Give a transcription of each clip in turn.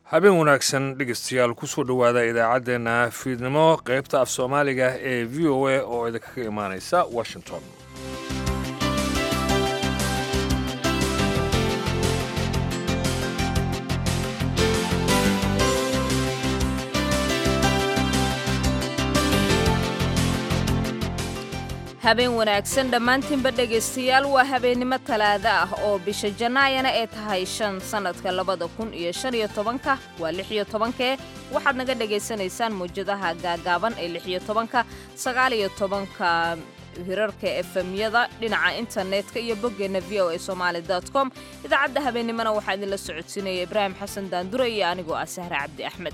habeen wanaagsan dhegeystayaal kusoo dhowaada idaacaddeenna fiidnimo qaybta af soomaaliga ee v o a oo idinkaga imaanaysa washington. habeen wanaagsan dhammaantiinba dhegaystayaal waa habeennimo talaado ah oo bisha janaayana ee tahay 5 sannadka 2015 waa 16 waxaad naga dhegaysanaysaan mawjadaha gaagaaban ee 16 19 hirarka efemyada dhinaca internetka iyo boggeenna voasomali.com idaacadda habeennimona waxaa idinla socodsiinaya ibraahim xasan daandure iyo anigoo ah sahre cabdi axmed.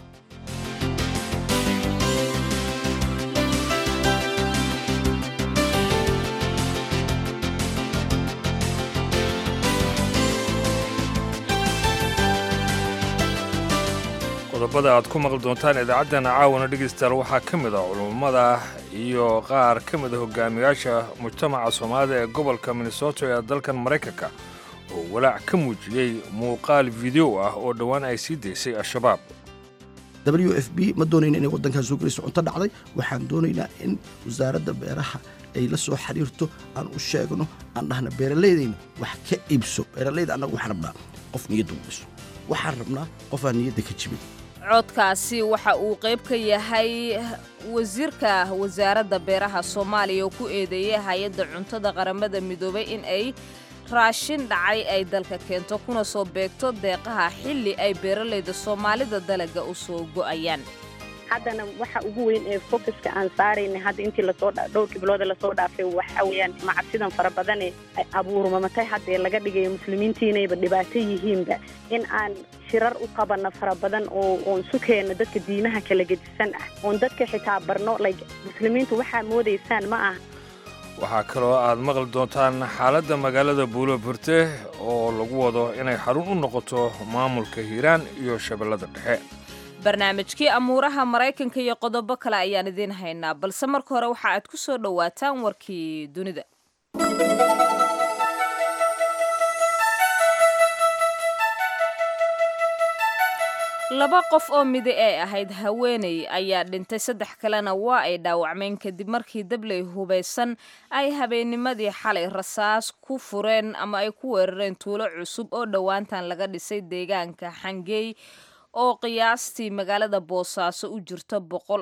qodobada aad ku maqli doontaan idaacaddeenna caawana dhegaystayaal waxaa ka mid ah culummada iyo qaar ka mid a hogaamiyaasha mujtamaca soomaalida ee gobolka minnesota ee dalkan maraykanka oo walaac ka muujiyey muuqaal video ah oo dhowaan ay sii daysay al-shabaab. w f b ma doonayna inay waddankan soo gelayso cunto dhacday. waxaan doonaynaa in wasaaradda beeraha ay la soo xiriirto aan u sheegno aan dhahna beeralaydayna wax ka iibso. beeralayda annagu waxaan rabnaa qof niyadda u dhiso, waxaan rabnaa qof aan niyadda ka jibin. codkaasi waxa uu qayb ka yahay wasiirka wasaaradda beeraha soomaaliya oo ku eedeeyay hay-adda cuntada qaramada midoobay in ay raashin dhacay ay dalka keento kuna soo beegto deeqaha xilli ay beeralayda soomaalida dalaga u soo go'ayaan. haddana waxa ugu weyn ee focuska aan saarayna hadda intii dhowr bilooda lasoo dhaafay waxa weeyaan macabsidan fara badan ee abuurmamatay haddee laga dhigayo muslimiintiinayba dhibaato yihiinba in aan shirar u qabana fara badan oon sukeena dadka diimaha kala gedisan ah oon dadka xitaa barno muslimiintu waxaa moodaysaan ma ah. waxaa kaloo aad maqli doontaan xaaladda magaalada buulo burte oo lagu wado inay xarun u noqoto maamulka hiiraan iyo shabeellada dhexe. barnaamijkii amuuraha maraykanka iyo qodobo kale ayaan idiin haynaa balse marka hore waxa aad ku soo dhowaataan warkii dunida. laba qof oo midi ay ahayd haweeney ayaa dhintay 3 kalena waa ay dhaawacmeen kadib markii dabley hubaysan ay habeennimadii xalay rasaas ku fureen ama ay ku weerareen tuulo cusub oo dhowaantan laga dhisay deegaanka xangeey oo qiyaastii magaalada boosaaso u jirto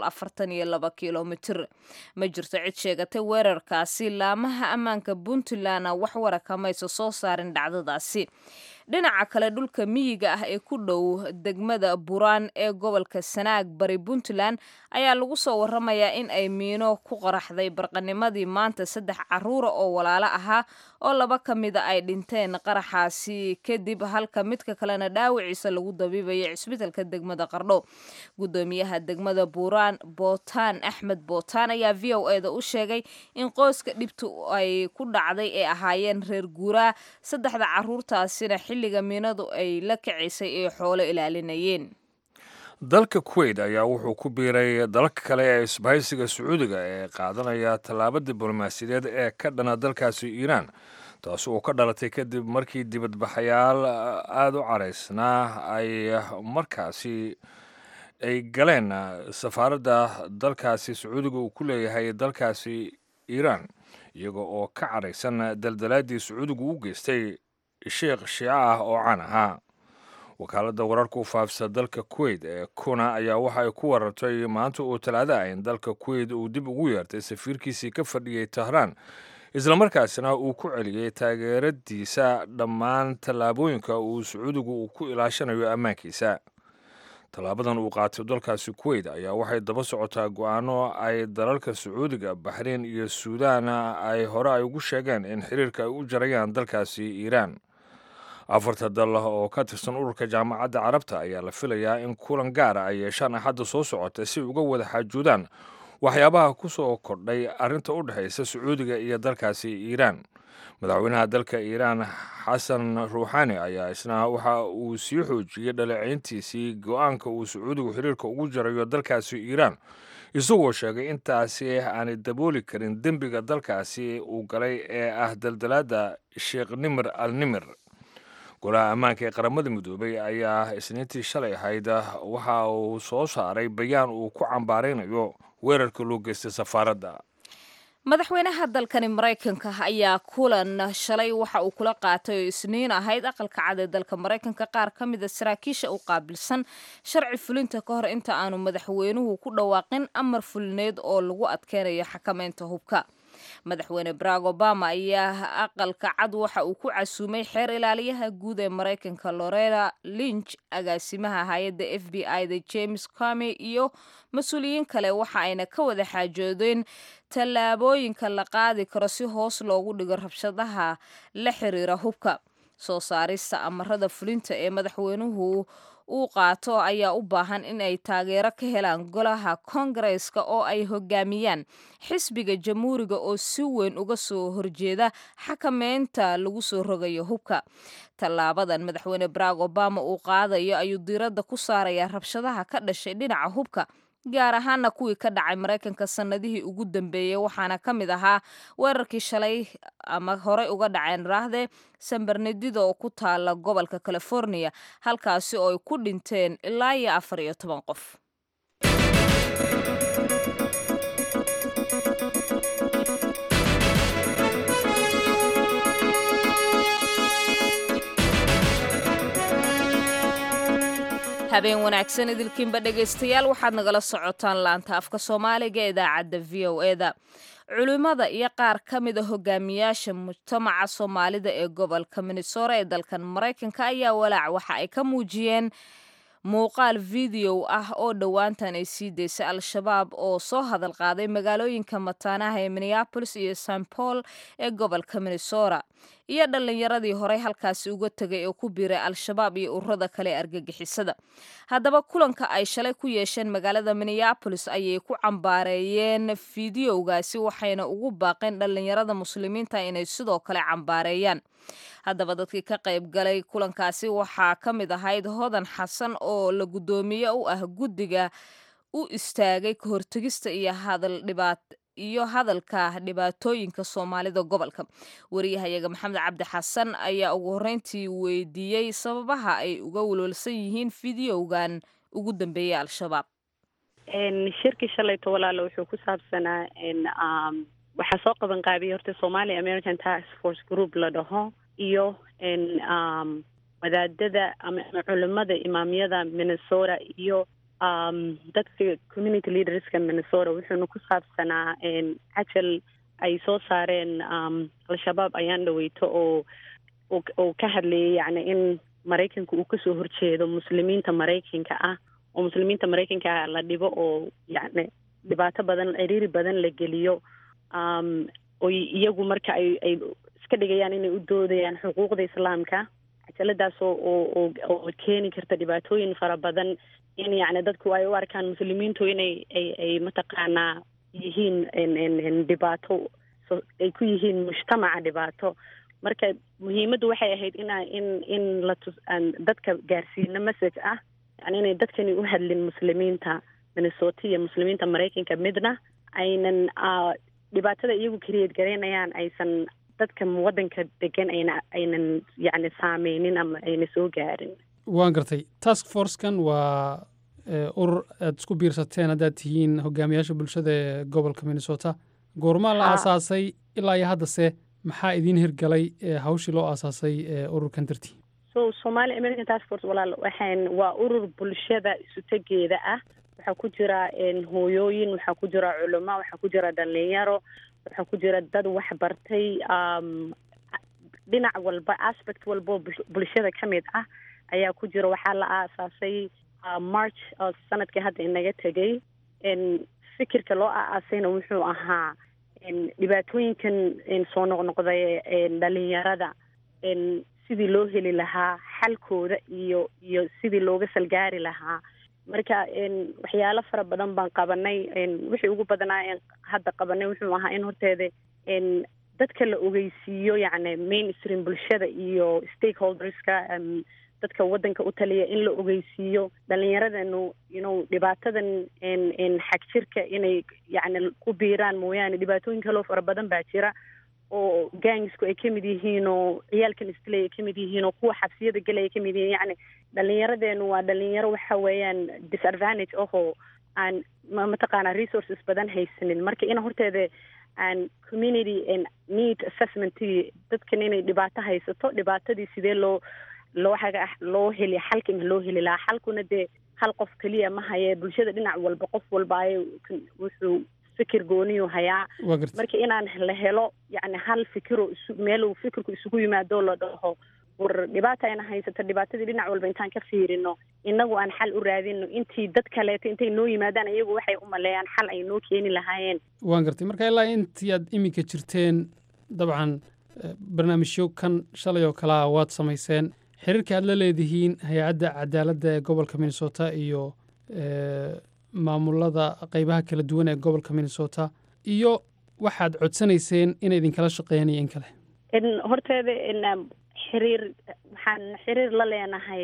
142 kilomitir. ma jirto cid sheegatay weerarkaasi. laamaha ammaanka puntland wax warakamayso soo saarin dhacdadaasi. dhinaca kale dhulka miyiga ah ee ku dhow degmada buraan ee gobolka sanaag bari puntland ayaa lagu soo waramayaa in ay miino ku qaraxday barqanimadii maanta 3 caruura oo walaalo ahaa oo 2 ka mida ay dhinteen qaraxaasi kadib halka midka kalena dhaawiciisa lagu dabiibayo cisbitaalka degmada qardho. gudoomiyaha degmada buraan bootaan axmed bootaan ayaa v o a da u sheegay in qoyska dhibtu ay ku dhacday ee ahaayeen reer guuraa 3 caruurtaasina xilliga miinadu ay la kacisay ee xoolo ilaalinayeen. dalka kuwait ayaa wuxuu ku biiray dalalka kale ee isbahaysiga sacuudiga ee qaadanaya tallaabo diblomaasiyadeed ee ka dhana dalkaasi iiraan taasi oo ka dhalatay kadib markii dibadbaxayaal aada u caraysnaa ay markaasi ay galeen safaaradda dalkaasi sacuudiga uu ku leeyahay dalkaasi iiraan iyaga oo ka caraysan daldalaadii sacuudigu u geystay sheekh shiico ah oo caan ahaa. wakaaladda wararka u faafisa dalka kuwait ee kuna ayaa waxa ay ku warartay maanta oo talaado ah in dalka kuwait uu dib ugu yeertay safiirkiisii ka fadhiyey tahraan islamarkaasina uu ku celiyey taageeradiisa dhammaan tallaabooyinka uu sacuudigu ku ilaashanayo ammaankiisa. tallaabadan uu qaatay dalkaasi kuwait ayaa waxay daba socotaa go'aano ay dalalka sacuudiga baxrayn iyo suudaan ay hore ay ugu sheegeen in xiriirka ay u jarayaan dalkaasi iiraan. 4 dal oo ka tirsan ururka jaamacadda carabta ayaa la filayaa in kulan gaara ay yeeshaan axadda soo socota si uga wada xaajoodaan waxyaabaha ku soo kordhay arrinta u dhexaysa sacuudiga iyo dalkaasi iiraan. madaxweynaha dalka iiraan xasan ruuxaani ayaa isna waxa uu sii xoojiyey dhaleecayntiisii go'aanka uu sacuudigu xiriirka ugu jarayo dalkaasi iiraan isagoo sheegay intaasi aanay dabooli karin dembiga dalkaasi uu galay ee ah daldalaadda sheekh nimir al nimir. golaha ammaanka ee qaramada midoobay ayaa isniintii shalay ahayd waxa uu soo saaray bayaan uu ku cambaaraynayo weerarka loo geystay safaaradda. madaxweynaha dalkani maraykanka ayaa kulan shalay waxa uu kula qaatay oo isniin ahayd aqalka cad ee dalka maraykanka qaar ka mida saraakiisha u qaabilsan sharci fulinta ka hor inta aanu madaxweynuhu ku dhawaaqin amar fulineed oo lagu adkeynayo xakameynta hubka. madaxweyne barack obama ayaa aqalka cad waxa uu ku casuumay xeer ilaaliyaha guud ee maraykanka loretta lynch, agaasimaha hay-adda FBI da James Comey iyo mas-uuliyiin kale waxa ayna ka wada xaajoodeen tallaabooyinka la qaadi karo si hoos loogu dhigo rabshadaha la xiriira hubka. soo saarista amarada fulinta ee madaxweynuhu uu qaato ayaa u baahan in ay taageero ka helaan golaha koongareeska oo ay hogaamiyaan xisbiga jamhuuriga oo si weyn uga soo horjeeda xakameynta lagu soo rogayo hubka. tallaabadan madaxweyne barack obama uu qaadayo ayuu diiradda ku saarayaa rabshadaha ka dhashay dhinaca hubka, gaar ahaana kuwii ka dhacay maraykanka sanadihii ugu dambeeyey, waxaana ka mid ahaa weerarkii shalay ama horey uga dhaceen raahde San Bernardino oo ku taala gobolka California, halkaasi oo ay ku dhinteen ilaa iyo 14 qof. habeen wanaagsan idilkiinba dhegaystayaal, waxaad nagala socotaan laanta afka Soomaaliga ee idaacadda VOA-da. culimada iyo qaar ka mid a hogaamiyaasha mujtamaca Soomaalida ee gobolka Minnesota ee dalkan Maraykanka ayaa walaac waxa ay ka muujiyeen muuqaal video ah oo dhowaantan ay sii deysay Al-Shabaab oo soo hadal qaaday magaalooyinka mataanaha ee Minneapolis iyo St. Paul ee gobolka Minnesota iyo dhalinyaradii horey halkaasi uga tegay oo ku biiray Al-Shabaab iyo ururada kale argagixisada. haddaba kulanka ay shalay ku yeesheen magaalada Minneapolis ayay ku cambaareeyeen fiidiyowgaasi, waxayna ugu baaqeen dhalinyarada muslimiinta inay sidoo kale cambaareeyaan. haddaba dadkii ka qayb galay kulankaasi waxaa ka mid ahayd Hodan Xasan oo la gudoomiye u ah guddiga u istaagay ka hortagista iyo hadalka dhibaatooyinka Soomaalida gobolka. wariyahayaga Maxamed Cabdi Xasan ayaa ugu horreyntii weydiiyey sababaha ay uga walwalsan yihiin fiidiyowgan ugu dambeeyay Al-Shabaab. shirki shalayto walaalo wuxuu ku saabsanaa waxaa soo qaban qaabiyay horta Somali American Task Force Group la dhaho iyo wadaadada ama culimada imaamyada Minnesota iyo dadka community leaderska Minnesota. wuxuuna ku saabsanaa cajal ay soo saareen Al-Shabaab ayaan dhaweyto oo ka hadlayay yani in Maraykanku uu kasoo horjeedo muslimiinta Maraykanka ah oo muslimiinta Maraykanka la dhibo oo yani dhibaato badan ciriiri badan la geliyo oo iyagu marka ay iska dhigayaan inay u doodayaan xuquuqda islaamka. cajaladaas oo keeni karta dhibaatooyin fara badan in yani dadku ay u arkaan muslimiintu inay ay mataqaanaa yihiin dhibaato ay ku yihiin mujtamaca dhibaato. marka muhiimaddu waxay ahayd in dadka gaarsiino message ah yani inay dadkani u hadlin muslimiinta Minnesota iyo muslimiinta Maraykanka midna aynan dhibaatada iyagu create gareynayaan aysan dadka wadanka degan aynan yani saameynin ama ayna soo gaarin. waan gartay. task force-kan waa urur aad isku biirsateen haddaad tihiin hogaamiyaasha bulshada ee gobolka Minnesota. goormaa la aasaasay ilaa iyo haddase maxaa idiin hirgalay hawshii loo aasaasay ururkan dartii? Somali American Task Force walaal waa urur bulshada isu tegeeda ah. waxaa ku jira hooyooyin, waxaa ku jira culimo, waxaa ku jira dhalinyaro, waxaa ku jira dad wax bartay, dhinac walba aspect walbo bulshada ka mid ah ayaa ku jira. waxaa la aasaasay March sanadkii hadda inaga tegay. fikirka loo aasaasayna wuxuu ahaa dhibaatooyinkan soo noqnoqday dhalinyarada sidii loo heli lahaa xalkooda iyo sidii looga salgaari lahaa. marka waxyaalo fara badan baan qabanay. wixii ugu badanaa hadda qabanay wuxuu ahaa in horteeda dadka la ogeysiiyo yani mainstream bulshada iyo stakeholderska dadka wadanka u taliya in la ogeysiiyo dhalinyaradanu dhibaatadan xag jirka inay yani ku biiraan mooyaane dhibaatooyin kaloo fara badan baa jira oo gangsku ay kamid yihiin oo ciyaalkan istilay ay kamid yihiin oo kuwa xabsiyada galay ay kamid yihiin yacni dhallinyaradeenu waa dhalinyaro waxa weeyaan disadvantage ahoo aan mataqaanaa resources badan haysanin marka in horteeda aan community and need assessmentii dadkan inay dhibaato haysato dhibaatadii sidee loo heli xalka ma loo heli lahaa xalkuna dee hal qof keliya ma haye bulshada dhinac walba qof walba ay wuxuu fikir gooniyu hayaa marka inaan la helo yacni hal fikiro meel uu fikirku isugu yimaado la dhaho war dhibaata ayna haysato dhibaatadii dhinac walba intaan ka fiirino inagu aan xal u raadino intii dad kaleeto intay noo yimaadaan iyagu waxay u maleeyaan xal ay noo keeni lahaayeen waan gartay marka ilaa intii aad iminka jirteen dabcan barnaamijyo kan shalay oo kalea waad samayseen xiriirka aad la leedihiin hay-adda cadaaladda ee gobolka minnesota iyo maamulada qaybaha kala duwan ee gobolka minnesota iyo waxaad codsanayseen inay idinkala shaqeeyaan iyo in kale horteeda waxaan xiriir la leenahay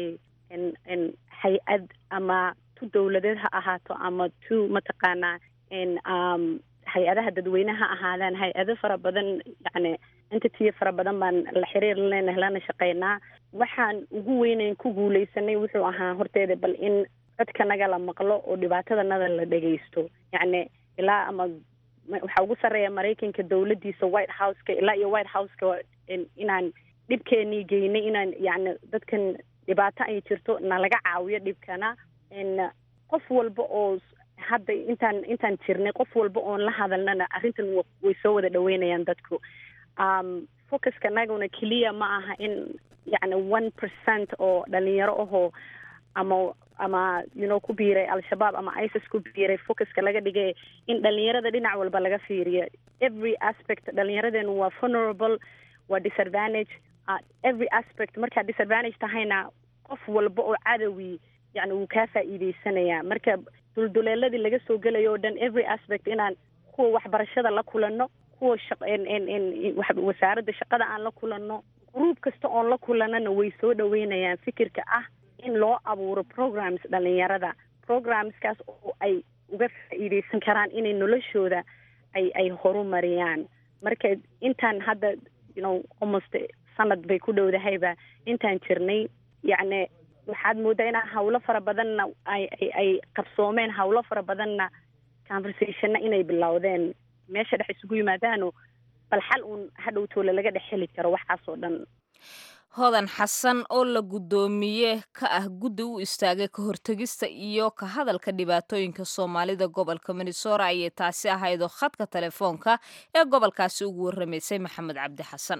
hay-ad ama tu dowladeed ha ahaato ama tu mataqaanaa hay-adaha dadweyne ha ahaadaan hay-ado fara badan yacni entity fara badan baan la xiriir la leenahay lana shaqeynaa waxaan ugu weynayn ku guuleysanay wuxuu ahaa horteeda bal in codkanaga la maqlo oo dhibaatadanada la dhegaysto yacni ilaa ama waxaa ugu sarreeya maraykanka dowladdiisa white houseka ilaa iyo white houseka inaan dhibkeenii geynay inaan yacni dadkan dhibaato ay jirto nalaga caawiyo dhibkana qof walba oo hadda intaan jirnay qof walba oon la hadalnana arrintan way soo wada dhaweynayaan dadku focuska naguna keliya ma aha in yacni 1% oo dhalinyaro ahoo ama ku biiray al-shabaab ama isis ku biiray focuska laga dhigay in dhalinyarada dhinac walba laga fiiriyo every aspect dhalinyaradeenu waa vulnerable waa disadvantage every aspect markaa disadvantage tahayna qof walba oo cadowi yacni wuu kaa faa'iidaysanayaa marka dulduleeladii laga soo gelayo oo dhan every aspect inaan kuwa waxbarashada la kulanno kuwa wasaaradda shaqada aan la kulanno gruub kasta oon la kulanana way soo dhaweynayaan fikirka ah in loo abuuro programs dhalinyarada programskaas oo ay uga faa'iidaysan karaan inay noloshooda ay horumariyaan marka intaan hadda almost sanad bay ku dhowdahayba intaan jirnay yacni waxaad moodaa inaa hawlo fara badanna ay qabsoomeen hawlo fara badanna conversationna inay bilowdeen meesha dhex isugu yimaadaano bal xal uun hadhowtoola laga dhex heli karo waxaas oo dhan hodan xasan oo la guddoomiye ka ah guddi u istaagay ka hortegista iyo ka hadalka dhibaatooyinka soomaalida gobolka minnesota ayay taasi ahaydoo khadka telefoonka ee gobolkaasi ugu warramaysay maxamed cabdi xasan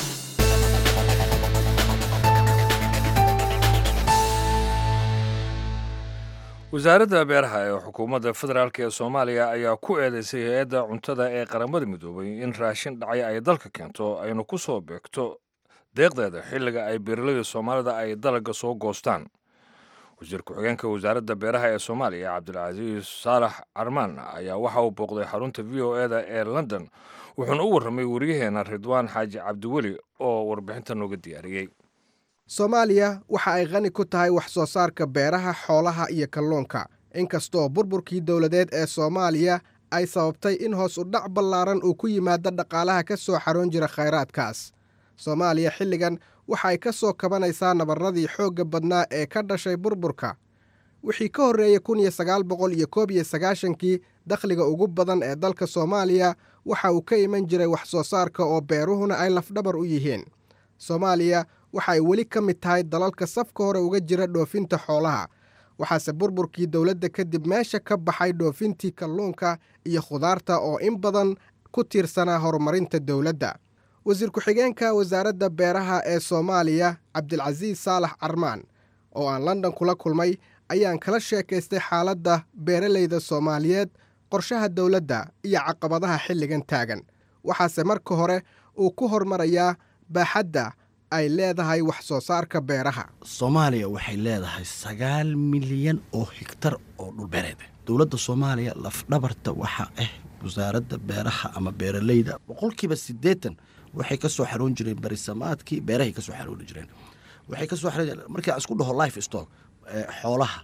wasaaradda beeraha ee xukuumadda federaalk ee soomaaliya ayaa ku eedeysay hay-adda cuntada ee qaramada midoobay in raashin dhacay ay dalka keento aynu ku soo beegto deeqdeeda xilliga ay beeraleyda soomaalida ay dalagga soo goostaan wasiir ku-xigeenka wasaaradda beeraha ee soomaaliya cabdilcasiis saalax carmaan ayaa waxa uu booqday xarunta v o eda ee london wuxuuna u warramay waryaheena ridwaan xaaji cabdiweli oo warbixinta nooga diyaariyey soomaaliya waxa ay qani ku tahay wax soo saarka beeraha xoolaha iyo kalluunka inkastoo burburkii dowladeed ee soomaaliya ay sababtay in hoos u dhac ballaaran uu ku yimaado dhaqaalaha ka soo xaroon jira khayraadkaas soomaaliya xilligan waxa ay ka soo kabanaysaa nabarradii xoogga badnaa ee ka dhashay burburka wixii ka horreeyey 1991kii dakhliga ugu badan ee dalka soomaaliya waxa uu ka iman jiray wax soo saarka oo beeruhuna ay lafdhabar u yihiin soomaaliya waxa ay weli ka mid tahay dalalka safka hore uga jira dhoofinta xoolaha waxaase burburkii dowladda kadib meesha ka baxay dhoofintii kalluunka iyo khudaarta oo in badan ku tiirsanaa horumarinta dowladda wasiir ku-xigeenka wasaaradda beeraha ee soomaaliya cabdilcasiis saalax carmaan oo aan london kula kulmay ayaan kala sheekaystay xaaladda beeralayda soomaaliyeed qorshaha dowladda iyo caqabadaha xilligan taagan waxaase marka hore uu ku hormarayaa baaxadda ay leedahay wax soo saarka beeraha soomaaliya waxay leedahay 9 milyan oo hektar oo dhulbeereed dowladda soomaaliya lafdhabarta waxa ah wasaaradda beeraha ama beeralayda 80% waxay ka soo xaroon jireen barisamaadkii beerahay ka soo xaroon jireen waxay ka soo xaroon markii isku dhaho life stock xoolaha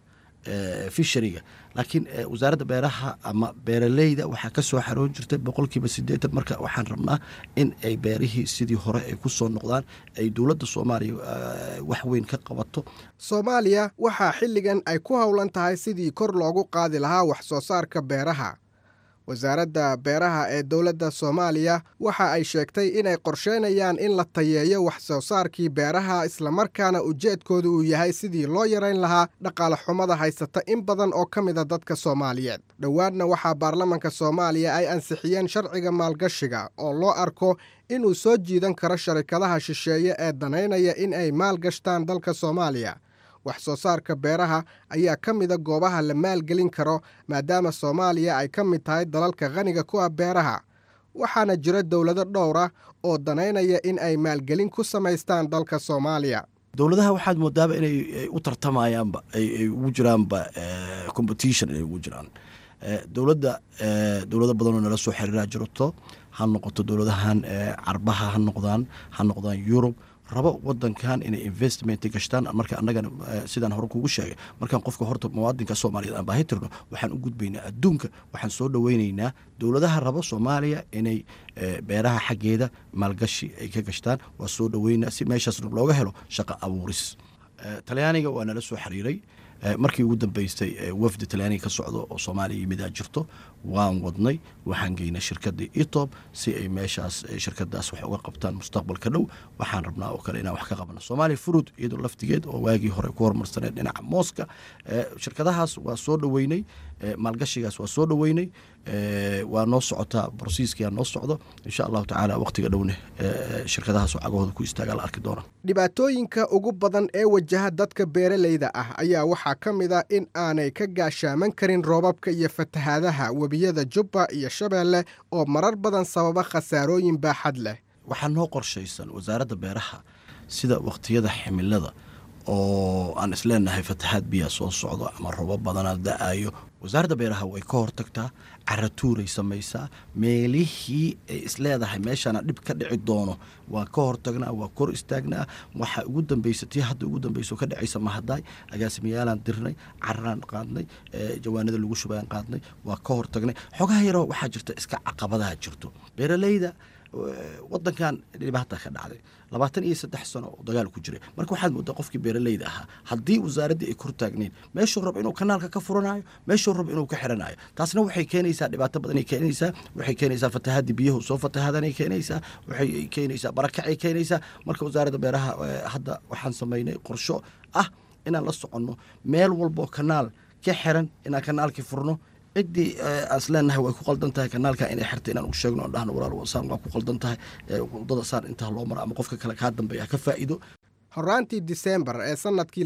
fishariga laakiin wasaaradda beeraha ama beeraleyda waxaa ka soo xaroon jirtay 80% marka waxaan rabnaa in ay beerihii sidii hore ay ku soo noqdaan ay dowladda Soomaaliya wax weyn ka qabato. Soomaaliya waxaa xilligan ay ku howlan tahay sidii kor loogu qaadi lahaa wax soo saarka beeraha. wasaaradda beeraha ee dowladda Soomaaliya waxa ay sheegtay inay qorsheynayaan in la tayeeyo wax soo saarkii beeraha isla markaana ujeedkoodu uu yahay sidii loo yareyn lahaa dhaqaale xumada haysata in badan oo ka mid ah dadka Soomaaliyeed. Dhowaadna waxaa baarlamaanka Soomaaliya ay ansixiyeen sharciga maalgashiga oo loo arko inuu soo jiidan karo sharikadaha shisheeye ee daneynaya in ay maalgashtaan dalka Soomaaliya. wax soo saarka beeraha ayaa ka mid ah goobaha la maalgelin karo maadaama Soomaaliya ay ka mid tahay dalalka qaniga ku ah beeraha. waxaana jira dowlado dhowr ah oo daneynaya in ay maalgelin ku samaystaan dalka Soomaaliya. dowladaha waxaad moodaaba inay u tartamayaanba ay ugu jiraanba competition ay ugu jiraan. dowlado badan oo nala soo xiriira jirto ha noqoto dowladahan Carbaha ha noqdaan Europe rabo wadankan inay investment gashtaan marka annagana sidaan hore kugu sheegay markaan qofka horta muwaadinka Soomaaliyeed aan baahitirno waxaan u gudbaynaa adduunka waxaan soo dhaweynaynaa dowladaha rabo Soomaaliya inay beeraha xageeda maalgashi ay ka gashtaan waa soo dhaweynaa si meeshaas looga helo shaqo abuuris. Talyaaniga waa nala soo xiriiray markii ugu dambeysay wafdi Talyaaniga ka socdo oo Soomaaliya yimid jirto waan wadnay waxaan geynay shirkadda Etop si ay meeshaas shirkadaas wax uga qabtaan mustaqbalka dhow waxaan rabnaa oo kale inaan wax ka qabano Soomaaliya Fruit iyadoo laftigeed oo waagii hore ku hormarsaneed dhinaca mooska shirkadahaas waa soo dhaweynay maalgashigaas waa soo dhaweynay waa noo socotaa processkiya noo socdo insha Allah taala waqtiga dhowne shirkadahaas oo cagahooda ku istaaga la arki doona. dhibaatooyinka ugu badan ee wajaha dadka beeraleyda ah ayaa waxaa ka mid ah in aanay ka gaashaaman karin roobabka iyo fatahaadaha webiyada Jubba iyo Shabeelle oo marar badan sababa khasaarooyin baaxad leh. waxaa noo qorshaysan wasaaradda beeraha sida waqtiyada ximilada oo aan isleenahay fatahaad biya soo socdo ama roobab badan da'ayo wasaaradda beeraha way ka hortagtaa caratuuray samaysaa meelihii ay isleedahay meeshaana dhib ka dhici doono waa ka hortagnaa waa kor istaagnaa waxa ugu dambeysatay hadda ugu dambayso ka dhacaysa mahadaay agaasimiyaalaan dirnay carraan qaadnay jawaanada lagu shubayaan qaadnay waa ka hortagnay xogaha yaroo waxaa jirta iska caqabadaha jirto beeraleyda wadankan dhibaato ka dhacday 23 sano oo dagaal ku jiray marka waxaad moodaa qofkii beeraleyda ahaa haddii wasaaradda ay kor taagnayn meeshuu rabo inuu kanaalka ka furanayo meeshuu rabo inuu ka xiranayo taasna waxay keenaysaa dhibaato badan ay keenaysaa waxay keenaysaa fatahaadii biyaha soo fatahaadanay keenaysaa waxay keenaysaa barakacay keenaysaa marka wasaaradda beeraha hadda waxaan sameynay qorsho ah inaan la soconno meel walbo kanaal ka xiran inaan kanaalkii furno cidii asleenahay way ku qaldan tahay kanaalka inay xirtay inaan u sheegno oo dhahno walaal wasaan waa ku qaldan tahay wadada saar inta loo maro ama qofka kale ka dambeeya ka faa'iido. Horaantii December ee sanadkii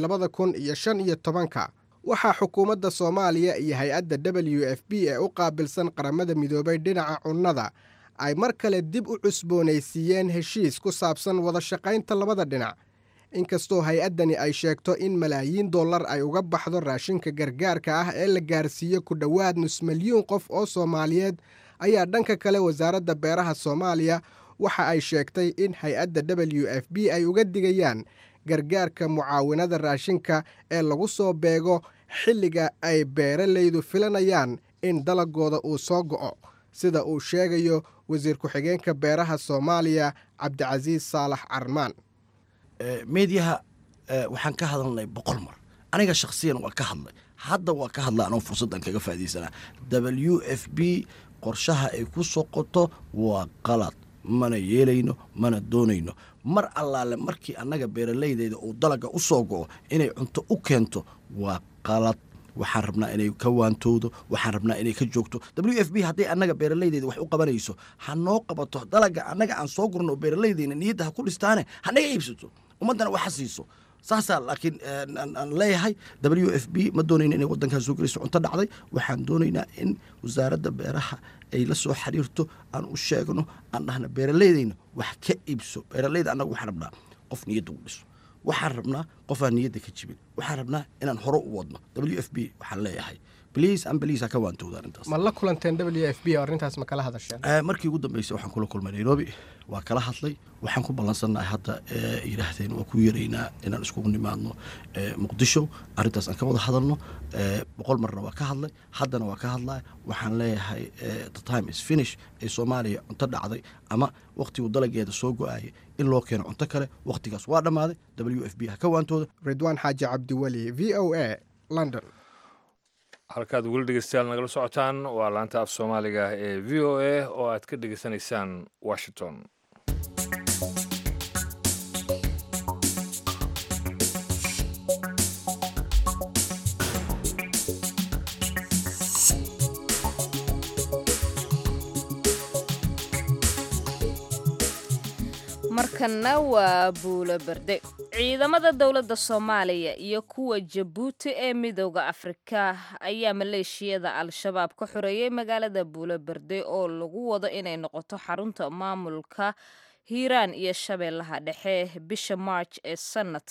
2015 waxaa xukuumadda Soomaaliya iyo hay'adda WFP ee u qaabilsan qaramada midoobay dhinaca cunnada ay mar kale dib u cusboonaysiiyeen heshiis ku saabsan wada shaqaynta labada dhinac. inkastoo hay-addani ay sheegto in malaayiin dollar ay uga baxdo raashinka gargaarka ah ee la gaarsiiyo ku dhowaad nus milyuun qof oo Soomaaliyeed ayaa dhanka kale wasaaradda beeraha Soomaaliya waxa ay sheegtay in hay-adda WFP ay uga digayaan gargaarka mucaawinada raashinka ee lagu soo beego xilliga ay beeraleydu filanayaan in dalagooda uu soo go'o sida uu sheegayo wasiir ku-xigeenka beeraha Soomaaliya Cabdicasiis Saalax Carmaan. meediyaha waxaan ka hadalnay 100 mar aniga shakhsiyan waa ka hadlay hadda waa ka hadlaa anoo fursadan kaga faa'iideysanaa WFP qorshaha ay ku soo qoto waa qalad mana yeelayno mana doonayno mar allaale markii annaga beeraleydeeda uu dalaga u soo go'o inay cunto u keento waa qalad waxaan rabnaa inay ka waantoodo waxaan rabnaa inay ka joogto WFP haddii annaga beeraleydeeda wax u qabanayso ha noo qabato dalaga annaga aan soo gurno beeraleydeena niyadda ha ku dhistaane ha naga iibsato ummadana waxa siiso saasaa laakiin aan leeyahay WFP ma doonayno inay wadankan soo geliso cunto dhacday waxaan doonaynaa in wasaaradda beeraha ay la soo xiriirto aan u sheegno aan dhahna beeraleydayna wax ka iibso beeraleyda annaga waxaan rabnaa qof niyadda u dhiso waxaan rabnaa qof aan niyadda ka jibin waxaan rabnaa inaan hore u wadno WFP waxaan leeyahay please ha ka waantooda arrintaas ma la kulanteen WFP oo arrintaas ma kala hadasheen markii ugu dambeysay waxaan kula kulmay Nairobi waa kala hadlay waxaan ku ballansannahay hadda yidhaahdeen waa ku yeeraynaa inaan iskugu nimaadno muqdisho arrintaas aan ka wada hadalno 100 marna waa ka hadlay haddana waa ka hadlaya waxaan leeyahay the time is finish ee Soomaaliya cunto dhacday ama waqtigu dalageeda soo go'ayay in loo keeno cunto kale waqtigaas waa dhammaaday WFP ha ka waantooda. Ridwaan Xaaji Cabdiweli, VOA, London. halkaad weli dhegeystayaal nagala socotaan waa laanta af Soomaaliga ee VOA oo aad ka dhegeysanaysaan Washington. markana waa buulo berde. ciidamada dowladda Soomaaliya iyo kuwa Jabuuti ee midowga Afrika ayaa maleeshiyada al-shabaab ka xoreeyay magaalada buulo berde oo lagu wado inay noqoto xarunta maamulka Hiiraan iyo Shabeellaha Dhexe bisha March ee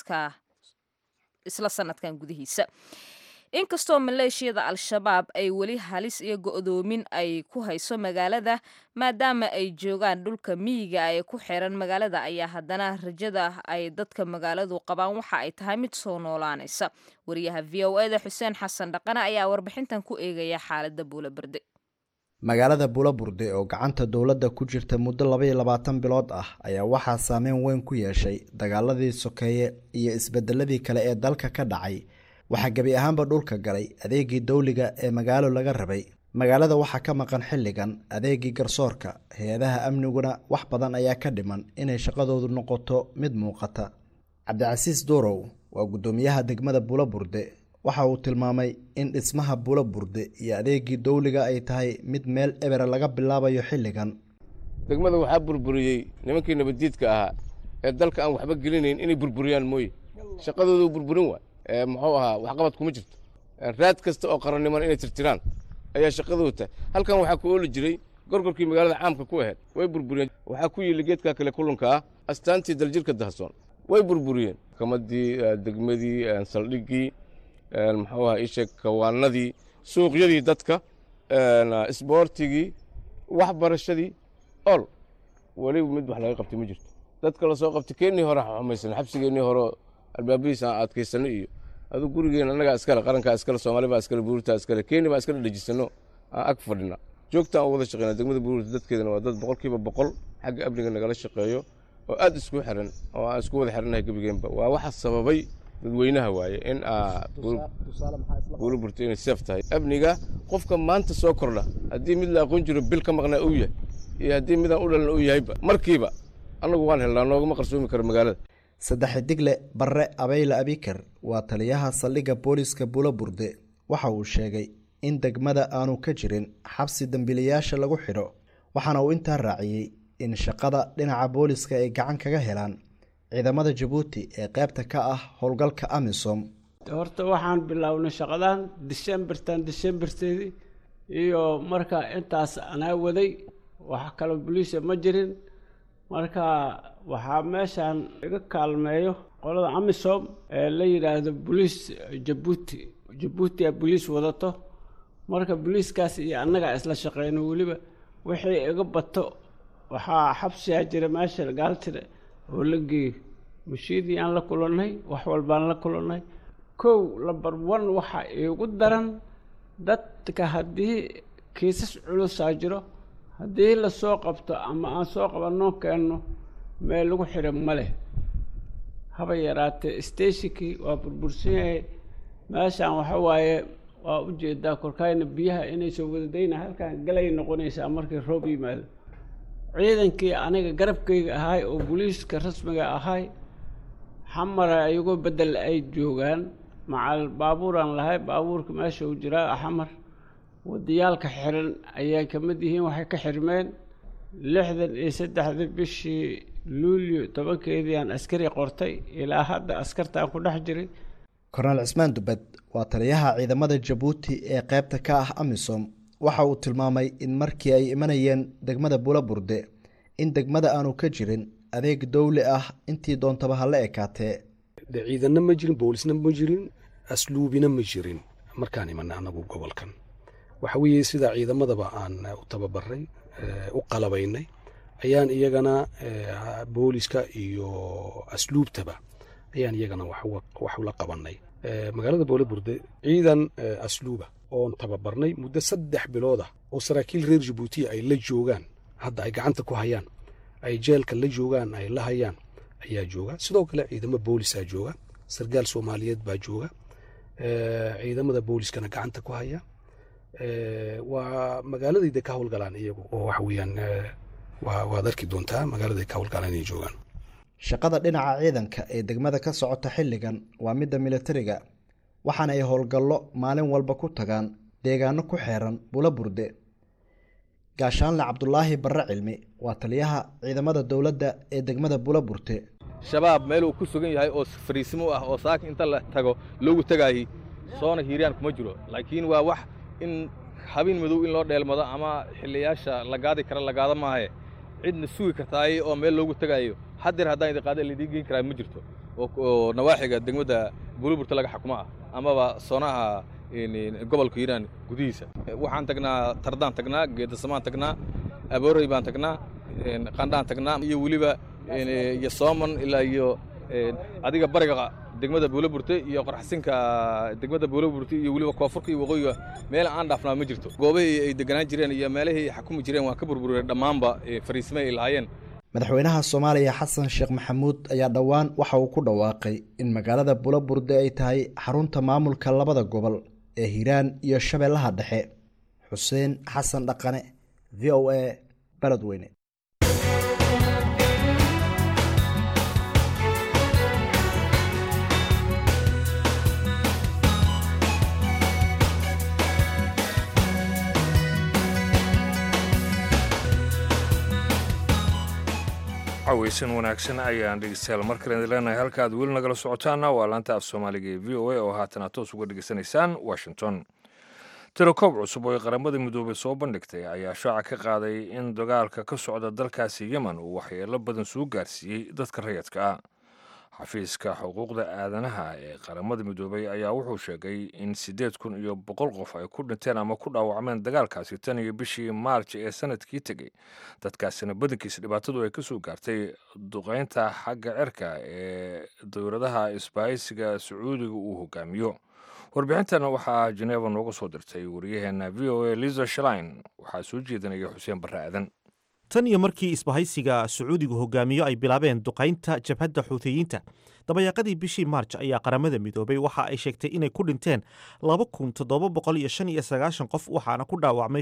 isla sanadkan gudihiisa. inkastoo maleeshiyada al-shabaab ay weli halis iyo go'doomin ay ku hayso magaalada maadaama ay joogaan dhulka miyiga ee ku xiran magaalada ayaa haddana rajada ay dadka magaaladu qabaan waxa ay tahay mid soo noolaanaysa. wariyaha VOA-da Xuseen Xasan Dhaqane ayaa warbixintan ku eegaya xaaladda buulo berde. magaalada buulo burde oo gacanta dowladda ku jirta muddo 22 bilood ah ayaa waxaa saameyn weyn ku yeeshay dagaaladii sokeeye iyo isbedeladii kale ee dalka ka dhacay. waxaa gebi ahaanba dhulka galay adeegii dawliga ee magaalo laga rabay. magaalada waxaa ka maqan xilligan adeegii garsoorka. hay-adaha amniguna wax badan ayaa ka dhiman inay shaqadoodu noqoto mid muuqata. cabdicasiis duurow waa guddoomiyaha degmada buulo burde. waxa uu tilmaamay in dhismaha buulo burde iyo adeegii dawliga ay tahay mid meel ebera laga bilaabayo xilligan. degmada waxaa burburiyey nimankii nabaddiidka ahaa ee dalka aan waxba gelinayn inay burburiyaan mooye shaqadoodu burburin waa muxuu ahaa waxqabad kuma jirto. raad kasta oo qaranniman inay tirtiraan ayaa shaqadoodu tahay. halkan waxaa ku ooli jiray gorgorkii magaalada caamka ku ahayd way burburiyeen. waxaa ku yili geedka kale kulunka ah astaantii daljirka dahsoon way burburiyeen. kamadii degmadii saldhiggii muxuu ahaa isheeg kawaanadii suuqyadii dadka isboortigii waxbarashadii ol weli mid wax laga qabtay ma jirto. dadka la soo qabtay keenii hore xumaysan xabsigeennii hore albaabadiisa aan adkaysano iyo aduu gurigeena annagaa iskale qarankaa iskale Soomaali baa iskale buurtaa iskale keeni baa iskale dhejisano aan ag fadhina joogtaan u wada shaqeynaa. degmada buurta dadkeedana waa dad 100% xagga amniga nagala shaqeeyo oo aad isku xiran oo aan isku wada xiranahay gebigeenba. waa waxa sababay dadweynaha waaye in buulo burta inay safe tahay. amniga qofka maanta soo kordha haddii mid la aqoon jiro bil ka maqnaa uu yahay iyo haddii midaan u dhalan uu yahayba markiiba annagu waan helnaa noogama qarsoomi karo magaalada. saddex digle barre abeyle abikar waa taliyaha saldhigga booliska buulo burde. waxa uu sheegay in degmada aanu ka jirin xabsi dambiilayaasha lagu xidho. waxaana uu intaa raaciyey in shaqada dhinaca booliska ay gacan kaga helaan ciidamada Jabuuti ee qaybta ka ah howlgalka AMISOM. horta waxaan bilownay shaqadan December-teedii iyo marka intaas anaa waday wax kale booliis ma jirin. marka waxaa meeshan iga kaalmeeyo qolada AMISOM ee la yiraahdo booliis Jabuuti booliis wadato. marka booliiskaas iyo annaga isla shaqeyno waliba wixii iga bato waxaa xabsiga jira meesha gaaltire oo la geeyo mashiidii aan la kulannay wax walbaan la kulannay. kow lambar 1 waxa igu daran dadka haddii kiisas culus jiro haddii la soo qabto ama aan soo qabanno keenno meel lagu xiro ma leh haba yaraatee stationkii waa burbursan yahay. meeshaan waxa waaye waa u jeedaa korkayna biyaha inay soo wadadayna halkaan galay noqonaysaa markii roob yimaado. ciidankii aniga garabkayga ahay oo booliiska rasmiga ahay xamar ayagoo bedel ay joogaan macal baabuuraan lahay baabuurka meesha uu jiraa xamar wadayaalka xiran ayay ka mid yihiin. waxay ka xirmeen 63 bishii Luulyo 10keedii aan askari qortay ilaa hadda askartaan ku dhex jiray. Kornel Cismaan Dubad waa taliyaha ciidamada Jabuuti ee qaybta ka ah AMISOM. waxa uu tilmaamay in markii ay imanayeen degmada buulo burde in degmada aanu ka jirin adeeg dawli ah intii doontaba ha la ekaatee. ciidanna ma jirin boolisna ma jirin asluubina ma jirin markaan imanay anagu gobolkan. waxa weeye sida ciidamadaba aan u tababaray u qalabaynay ayaan iyagana booliska iyo asluubtaba ayaan iyagana wax ula qabanay. magaalada Buulaburde ciidan asluuba oon tababarnay muddo 3 bilood ah oo saraakiil reer Djibouti ay la joogaan, hadda ay gacanta ku hayaan, ay jeelka la joogaan, ay la hayaan ayaa jooga. sidoo kale ciidamada booliska jooga, sargaal Soomaaliyeed baa jooga, ciidamada booliskana gacanta ku haya. waa magaaladayda ka howlgalaan iyagu oo wax weeyaan waad arki doontaa magaalada ka howlgalaan inay joogaan. shaqada dhinaca ciidanka ee degmada ka socota xilligan waa midda militariga, waxaana ay howlgallo maalin walba ku tagaan deegaano ku xeeran Buulaburde. gaashaanle Cabdulaahi Barre Cilmi waa taliyaha ciidamada dowladda ee degmada Buulaburde. shabaab meel uu ku sugan yahay oo fariisimo ah oo saaka inta la tago loogu tagaayay soona hiiraan kuma jiro, laakiin waa wax in habeen madow in loo dheelmado ama xiliyaasha la gaadi kara la gaado maahe cidna sugi kartaay oo meel loogu tagaayo haddii haddaan idin qaada lidii geyn karaa ma jirto oo nawaaxiga degmada Buulaburde laga xukumo ah amaba soonaha gobolka hiiraan gudihiisa. waxaan tagnaa Tardaan tagnaa, Geedasamaan tagnaa, Aboorey baan tagnaa, Qandhaan tagnaa iyo weliba iyo Sooman ilaa iyo adiga bariga degmada Buulaburde iyo qorxsinka degmada Buulaburde iyo weliba koonfurka iyo waqooyiga meel aan dhaafnaa ma jirto. goobihii ay deganaan jireen iyo meelihii ay xukumi jireen waa ka burbureen dhammaanba fariisimo ay lahaayeen. madaxweynaha Soomaaliya Xasan Sheekh Maxamuud ayaa dhowaan waxa uu ku dhawaaqay in magaalada Buulaburde ay tahay xarunta maamulka labada gobol ee Hiiraan iyo Shabeellaha Dhexe. Xuseen Xasan Dhaqane, VOA, Beledweyne. cawaysan wanaagsan ayaan dhegeystayaal markale idin leenahay halkaad weli nagala socotaana waa laanta af soomaaliga ee VOA oo haatan aad toos uga dhegeysanaysaan Washington. Tirakoob cusub oo qaramada midoobay soo bandhigtay ayaa shaaca ka qaaday in dagaalka ka socda dalkaasi Yemen uu waxyeello badan soo gaarsiiyey dadka rayidka ah. xafiiska xuquuqda aadanaha ee qaramada midoobay ayaa wuxuu sheegay in 8,100 qof ay ku dhinteen ama ku dhaawacmeen dagaalkaasi tan iyo bishii Maarch ee sanadkii tegey. dadkaasina badankiisa dhibaatadu ay ka soo gaartay duqeynta xagga cirka ee dowladaha isbaahaysiga Sacuudiga uu hogaamiyo. warbixintan waxaa Geneva nooga soo dirtay wariyaheena VOA Lisa Schlein, waxaa soo jeedinaya Xuseen Barre Aadan. tan iyo markii isbahaysiga Sacuudigu hogaamiyo ay bilaabeen duqaynta jabhadda Xuuthiyiinta dabayaaqadii bishii Maarch ayaa qaramada midoobay waxa ay sheegtay inay ku dhinteen 2,795 qof waxaana ku dhaawacmay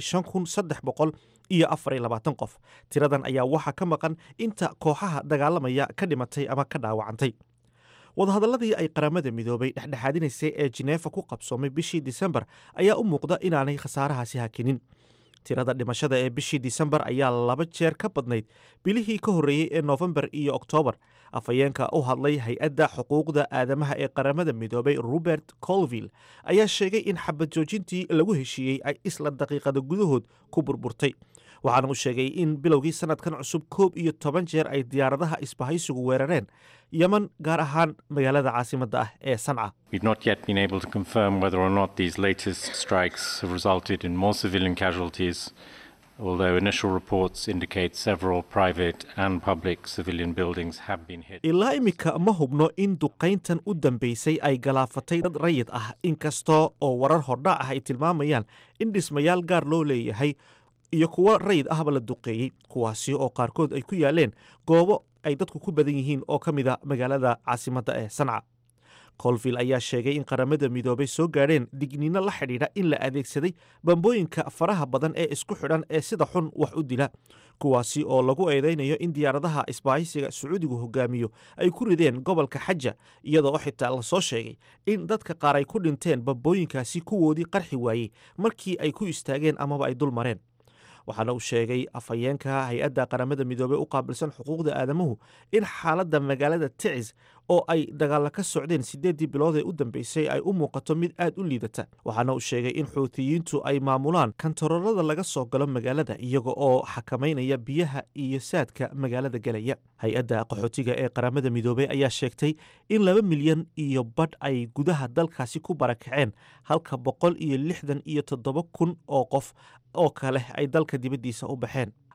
5,324 qof. tiradan ayaa waxa ka maqan inta kooxaha dagaalamaya ka dhimatay ama ka dhaawacantay. wadahadalladii ay qaramada midoobay dhexdhexaadinaysay ee Geneva ku qabsoomay bishii December ayaa u muuqda inaanay khasaarahaasi hakinin. tirada dhimashada ee bishii December ayaa 2 jeer ka badnayd bilihii ka horreeyay ee November iyo October. afayeenka u hadlay hay-adda xuquuqda aadamaha ee qaramada midoobay Robert Colville ayaa sheegay in xabad joojintii lagu heshiiyey ay isla daqiiqada gudahood ku burburtay. waxaana uu sheegay in bilowgii sanadkan cusub 11 jeer ay diyaaradaha isbahaysigu weerareen Yemen, gaar ahaan magaalada caasimadda ah ee Sanca. We've not yet been able to confirm whether or not these latest strikes have resulted in more civilian casualties, although initial reports indicate several private and public civilian buildings have been hit. ilaa imika ma hubno in duqayntan u dambeysay ay galaafatay dad rayid ah, inkastoo oo warar hordhac ah ay tilmaamayaan in dhismayaal gaar loo leeyahay iyo kuwa rayid ahba la duqeeyey, kuwaasi oo qaarkood ay ku yaaleen goobo ay dadku ku badan yihiin oo ka mid a magaalada caasimadda ee Sanca. Colville ayaa sheegay in qaramada midoobay soo gaadheen digniino la xidhiidha in la adeegsaday bambooyinka faraha badan ee isku xidhan ee sida xun wax u dila, kuwaasi oo lagu eedeynayo in diyaaradaha isbaahaysiga Sacuudigu hogaamiyo ay ku rideen gobolka Xaja, iyadoo xitaa la soo sheegay in dadka qaar ay ku dhinteen bambooyinkaasi kuwoodii qarxi waayey markii ay ku istaageen amaba ay dul mareen. waxaana uu sheegay afhayeenka hay-adda qaramada midoobey u qaabilsan xuquuqda aadamuhu in xaaladda magaalada Ticis oo ay dagaalla ka socdeen 8 bilood ee u dambeysay ay u muuqato mid aad u liidata. waxaana uu sheegay in Xuuthiyiintu ay maamulaan kantaroolada laga soo galo magaalada iyaga oo xakamaynaya biyaha iyo saadka magaalada galaya. hay-adda qaxootiga ee qaramada midoobey ayaa sheegtay in 2 milyan iyo badh ay gudaha dalkaasi ku barakaceen, halka 167,000 oo qof oo kale ay dalka dibaddiisa u baxeen.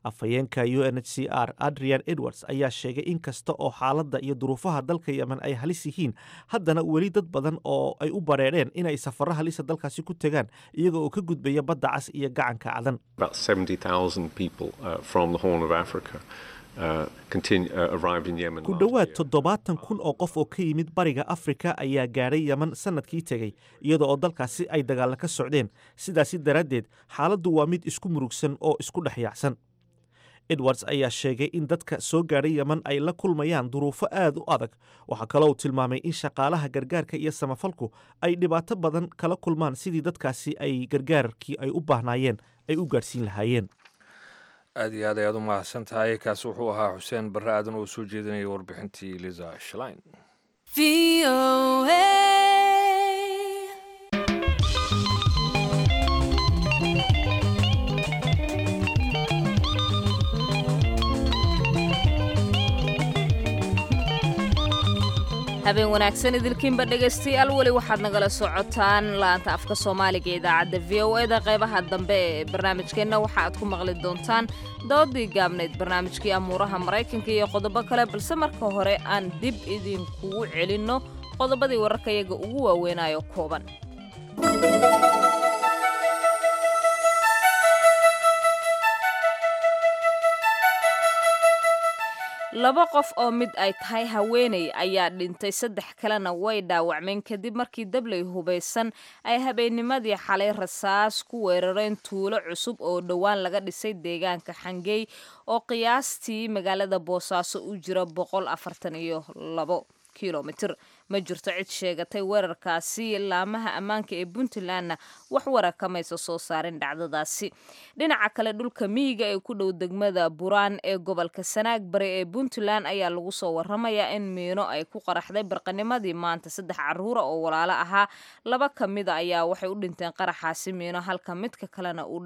afhayeenka UNHCR Adrian Edwards ayaa sheegay in kasta oo xaaladda iyo duruufaha dalka yemen ay halis yihiin haddana weli dad badan oo ay u bareereen inay safaro halisa dalkaasi ku tegaan iyaga oo ka gudbaya badda cas iyo gacanka cadan. About 70,000 people from the Horn of Africa arrived in Yemen. Ku dhowaad 70,000 oo qof oo ka yimid bariga Afrika ayaa gaadhay Yemen sanadkii tegey iyada oo dalkaasi ay dagaal ka socdeen. Sidaasi daradeed xaaladdu waa mid isku murugsan oo isku dhaxyaacsan. Edwards ayaa sheegay in dadka soo gaadhay Yemen ay la kulmayaan duruufo aad u adag. Waxa kale oo tilmaamay in shaqaalaha gargaarka iyo samafalku ay dhibaato badan kala kulmaan sidii dadkaasi ay gargaarkii ay u baahnaayeen ay u gaadhsiin lahaayeen. aad iyo aad ayaad u mahadsan tahay. kaasi wuxuu ahaa xuseen barre aadan oo soo jeedinaya warbixintii Lisa Schlein. habeen wanaagsan idilkiinba dhegaystayaal weli waxaad nagala socotaan laanta afka soomaaliga idaacadda VOA-da qaybaha dambe ee barnaamijkeenna waxa aad ku maqli doontaan doodii gaabnayd barnaamijkii amuuraha maraykanka iyo qodobo kale balse marka hore aan dib idinkugu celinno qodobadii wararkayaga ugu waaweynayo kooban. laba qof oo mid ay tahay haweeney ayaa dhintay 3 kalena way dhaawacmeen kadib markii dabley hubaysan ay habeennimadii xalay rasaas ku weerareen tuulo cusub oo dhowaan laga dhisay deegaanka Xangey oo qiyaastii magaalada Boosaaso u jira 142 kilomitir. ma jirto cid sheegatay weerarkaasi laamaha ammaanka ee Puntland wax warar kamayso soo saarin dhacdadaasi. dhinaca kale dhulka miyiga ee ku dhow degmada Buraan ee gobolka Sanaag bari ee Puntland ayaa lagu soo waramayaa in miino ay ku qaraxday barqanimadii maanta 3 caruur oo walaalo ahaa. 2 kamid ayaa waxay u dhinteen qaraxaasi miino halka midka kalena uu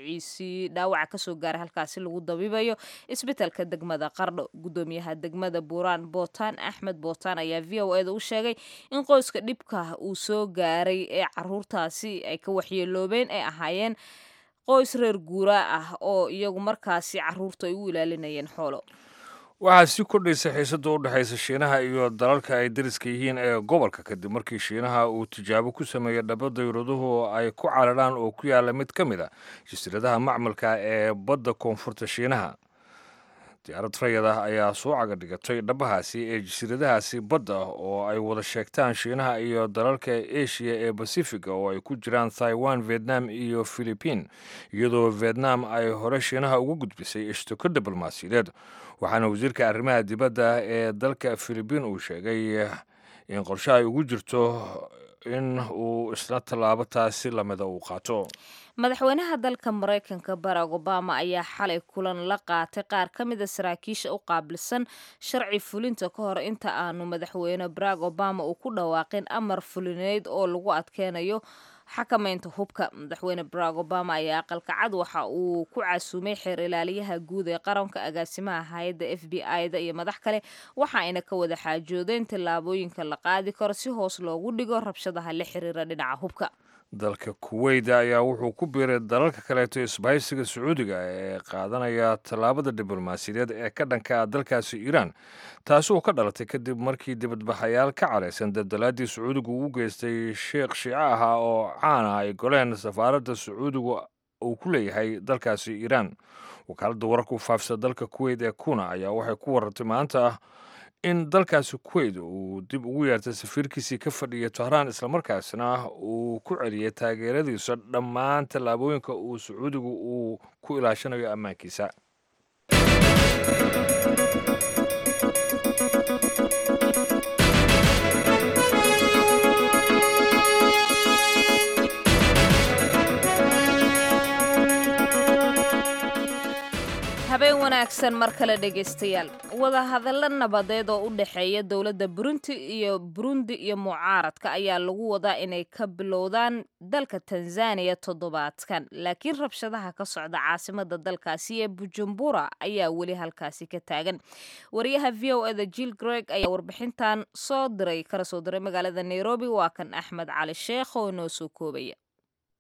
dhaawac ka soo gaaray halkaasi lagu dabiibayo isbitaalka degmada Qardho. gudoomiyaha degmada Buraan Bootaan Axmed Bootaan ayaa VOA-da u sheegay in qoyska dhibka uu soo gaaray ee caruurtaasi ay ka waxyeeloobeen ay ahaayeen qoys reer guura ah oo iyagu markaasi caruurta ay u ilaalinayeen xoolo. waxaa si kordhaysa xiisadda u dhexaysa Shiinaha iyo dalalka ay dariska yihiin ee gobolka kadib markii Shiinaha uu tijaabo ku sameeyay dhabo dayuuraduhu ay ku cararaan oo ku yaala mid ka mid ah jasiiradaha macmalka ee badda koonfurta Shiinaha. diyaarad rayid ah ayaa soo caga dhigatay dhabahaasi ee jasiiradahaasi badda oo ay wada sheegtaan Shiinaha iyo dalalka Asia ee Pacific oo ay ku jiraan Taiwan, Vietnam iyo Philippines, iyadoo Vietnam ay hore Shiinaha ugu gudbisay ishtiko diblomaasiyadeed. waxaana wasiirka arrimaha dibadda ee dalka Philippines uu sheegay in qorshe ay ugu jirto in uu isla tallaabo taasi lamida uu qaato. madaxweynaha dalka Mareykanka Barack Obama ayaa xalay kulan la qaatay qaar ka mid ah saraakiisha u qaabilsan sharci fulinta ka hor inta aanu madaxweyne Barack Obama uu ku dhawaaqin amar fulineed oo lagu adkeenayo xakamaynta hubka. madaxweyne Barack Obama ayaa aqalka cad waxa uu ku casuumay xeer ilaaliyaha guud ee qaranka, agaasimaha hay'adda FBI-da iyo madax kale waxa ayna ka wada xaajoodeen tallaabooyinka la qaadi karo si hoos loogu dhigo rabshadaha la xiriira dhinaca hubka. dalka Kuwait ayaa wuxuu ku biiray dalalka kaleeto isbahaysiga Sacuudiga ee qaadanaya tallaabada diblomaasiyadeed ee ka dhanka dalkaasi Iran, taasi oo ka dhalatay kadib markii dibadbaxayaal ka careysan daldalaadii Sacuudigu u geystay sheekh Shiice ahaa oo caan ah ay goleen safaaradda Sacuudigu uu ku leeyahay dalkaasi Iran. wakaaladda wararka u faafisa dalka Kuwait ee Kuna ayaa waxay ku warartay maanta in dalkaasi Kuwait uu dib ugu yeertay safiirkiisii ka fadhiyay Tehran islamarkaasna uu ku celiyay taageeradiisa dhammaan tallaabooyinka uu Sacuudigu uu ku ilaashanayo ammaankiisa. habeen wanaagsan mar kale dhegaystayaal. wadahadallo nabadeed oo u dhexeeya dowladda Burundi iyo mucaaradka ayaa lagu wadaa inay ka bilowdaan dalka Tanzania toddobaadkan, laakiin rabshadaha ka socda caasimadda dalkaasi ee Bujumbura ayaa weli halkaasi ka taagan. wariyaha VOA-da Jill Greg ayaa warbixintan soo diray magaalada Nairobi. waa kan Axmed Cali Sheekh oo noo soo koobaya.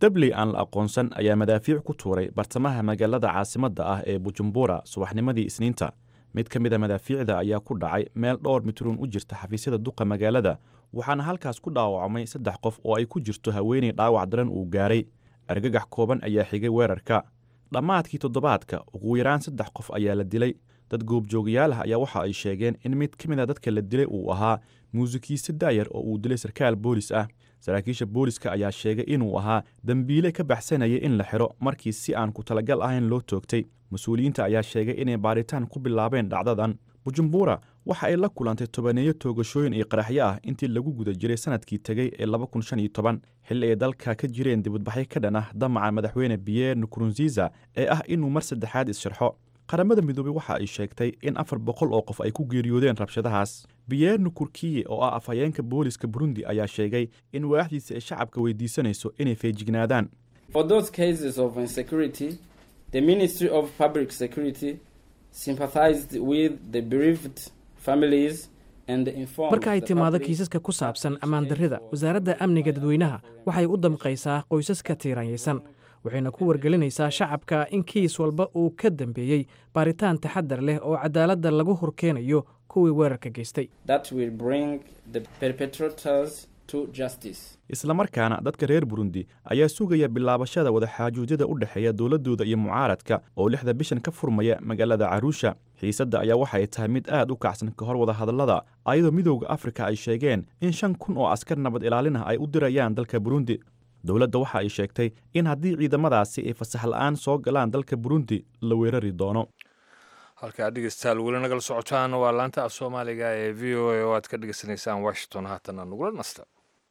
dabley aan la aqoonsan ayaa madaafiic ku tuuray bartamaha magaalada caasimadda ah ee bujumbura subaxnimadii isniinta mid ka mid a madaafiicda ayaa ku dhacay meel dhowr mitruun u jirta xafiisyada duqa magaalada waxaana halkaas ku dhaawacmay 3 qof oo ay ku jirto haweeney dhaawac daran uu gaaray argagax kooban ayaa xigay weerarka dhammaadkii toddobaadka ugu yaraan 3 qof ayaa la dilay dad goobjoogayaal ah ayaa waxa ay sheegeen in mid ka mid a dadka la dilay uu ahaa muusikiiste daayar oo uu dilay sarkaal boolis ah saraakiisha booliska ayaa sheegay inuu ahaa dambiile ka baxsanaya in la xiro markii si aan ku talagal ahayn loo toogtay mas-uuliyiinta ayaa sheegay inay baaritaan ku bilaabeen dhacdadan bujumbura waxa ay la kulantay tobaneeyo toogashooyin iyo qaraxyo ah intii lagu guda jiray sanadkii tegey ee 2015 xilli ay dalka ka jireen dibadbaxyo ka dhan ah damaca madaxweyne Pierre Nkurunziza ee ah inuu mar saddexaad is-sharxo qaramada midoobay waxa ay sheegtay in 400 oo qof ay ku geeriyoodeen rabshadahaas Pierre Nkurunziza oo ah afhayeenka booliska Burundi ayaa sheegay in waaxdiisa ay shacabka weydiisanayso inay feejignaadaan. For those cases of insecurity, the Ministry of Public Security sympathized with the bereaved families and informed. Marka ay timaado kiisaska ku saabsan ammaan darrida, wasaaradda amniga dadweynaha waxay u damqaysaa qoysaska tiiranyaysan waxayna ku wargelinaysaa shacabka in kiis walba uu ka dambeeyey baaritaan taxadar leh oo cadaaladda lagu horkeenayo kuwii weerarka geystay. That will bring the perpetrators to justice. Isla markaana dadka reer Burundi ayaa sugaya bilaabashada wadaxaajoodida u dhaxeeya dawladooda iyo mucaaradka oo 6 bishan ka furmaya magaalada Arusha. xiisadda ayaa waxay tahay mid aad u kacsan ka hor wada hadallada ayadoo midowga Afrika ay sheegeen in 5,000 oo askar nabad ilaalin ah ay u dirayaan dalka Burundi. dawladda waxa ay sheegtay in haddii ciidamadaasi ay fasax la'aan soo galaan dalka Burundi la weerari doono. halka dhegeystayaal weli nagala socotaan waa laanta af Soomaaliga ee VOA oo aad ka dhegeysanaysaan Washington haatan nagula nasta.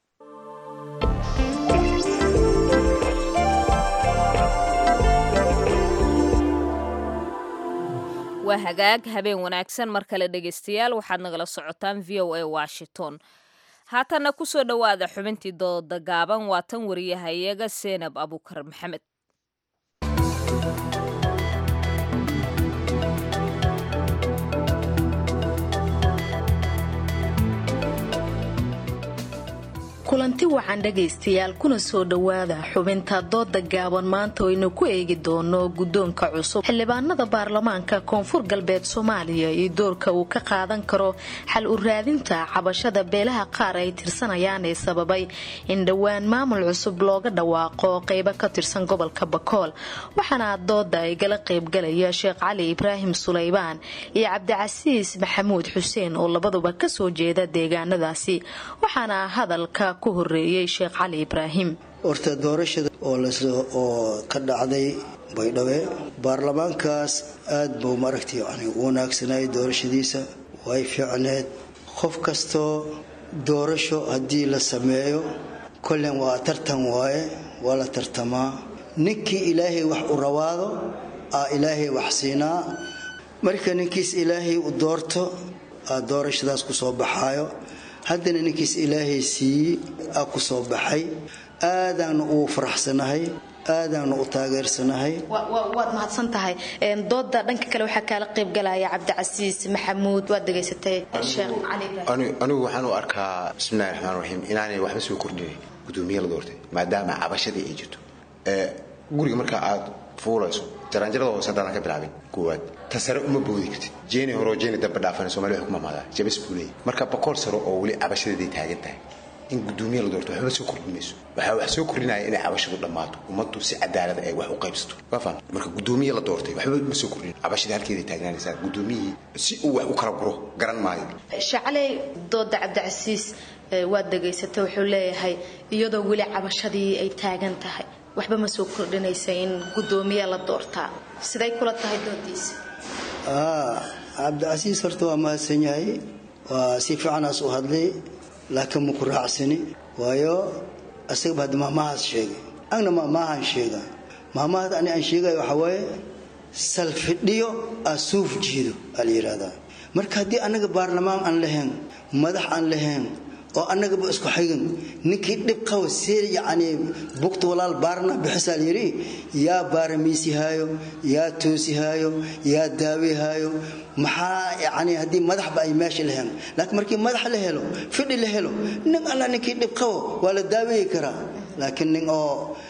waa hagaag habeen wanaagsan mar kale dhegeystayaal waxaad nagala socotaan VOA Washington. haatana ku soo dhowaada xubintii dooda gaaban waa tan wariyahayaga Seenab Abukar Maxamed. kulanti wacan dhagaystayaal kuna soo dhowaada xubinta dooda gaaban maanta aynu ku eegi doono guddoonka cusub xildhibaanada baarlamaanka koonfur galbeed Soomaaliya iyo doorka uu ka qaadan karo xal u raadinta cabashada beelaha qaar ay tirsanayaan ee sababay in dhawaan maamul cusub looga dhawaaqo qaybo ka tirsan gobolka Bakool waxaana dooda ay gala qayb galaya Sheekh Cali Ibraahim Suleybaan iyo Cabdicasiis Maxamuud Xuseen oo labaduba ka soo jeeda deegaanadaasi waxaana hadalka ku horeeyay Sheekh Cali Ibraahim. horta doorashada oo ka dhacday Baydhabo baarlamaankaas aad buu maragtay wanaagsanay doorashadiisa way fiicneed qof kasto doorasho hadii la sameeyo kullen waa tartan waaye wala tartama ninkii Ilaahay wax u rawaado Ilaahay wax siinaa marka ninkiis Ilaahay u doorto doorashadaas ku soo baxayo haddana ninkiis Ilaahay sii ku soo baxay aadaan u faraxsanahay aadaan u taageersanahay waad mahadsan tahay dooda dhanka kale waxa kala qayb galaya Cabdicasiis Maxamuud waad dhageysatay Sheekh Cali anigu waxaan u arkaa bismillaahir rahmaanir rahiim inaanay waxba soo kordhin gudoomiye la doortay maadaama cabashadii ay jirto guriga marka aad fuulayso jaranjarada oo sadana ka bilaabay kuwaad tasare uma boodi kartid jeeni horo jeeni dab dhaafan Soomaaliya xukuma maada jabis buulay marka boqol saro oo wali cabashadeedii taagan tahay in gudoomiye la doorto waxba soo kordhinayso waxa wax soo kordhinaya in cabashadu dhamaato umadu si cadaalad ay wax u qaybsato wafan marka gudoomiye la doortay waxba ma soo kordhin cabashada halkeedii taagnaanaysa gudoomiye si uu wax u kala guro garan maayo Shacale dooda Cabdicasiis waad dhageysatay wuxuu leeyahay iyadoo wali cabashadii ay taagan tahay waxba ma soo kordhinaysa in gudoomiye la doortaa siday kula tahay doodiisa Cabdicasiis horta waa mahadsan yahay waa si fiican u hadlay laakiin ma ku raacsani waayo asaga baad maamahaas sheegay agna maamahan sheega maamahada aan sheegay waxa waaye salfidhiyo asuuf jiido aliyirada marka hadii anaga baarlamaan aan lahayn madax aan lahayn oo anaga isku xigin ninkii dib qaw seer yaani buqto walaal baarna bixisal yiri ya baarmiisi haayo ya toosi haayo ya daawi haayo maxaa yaani hadii madax ba ay meesha lahayn laakiin markii madax la helo fidhi la helo nin alla ninkii dib qaw wala daawi kara laakiin nin oo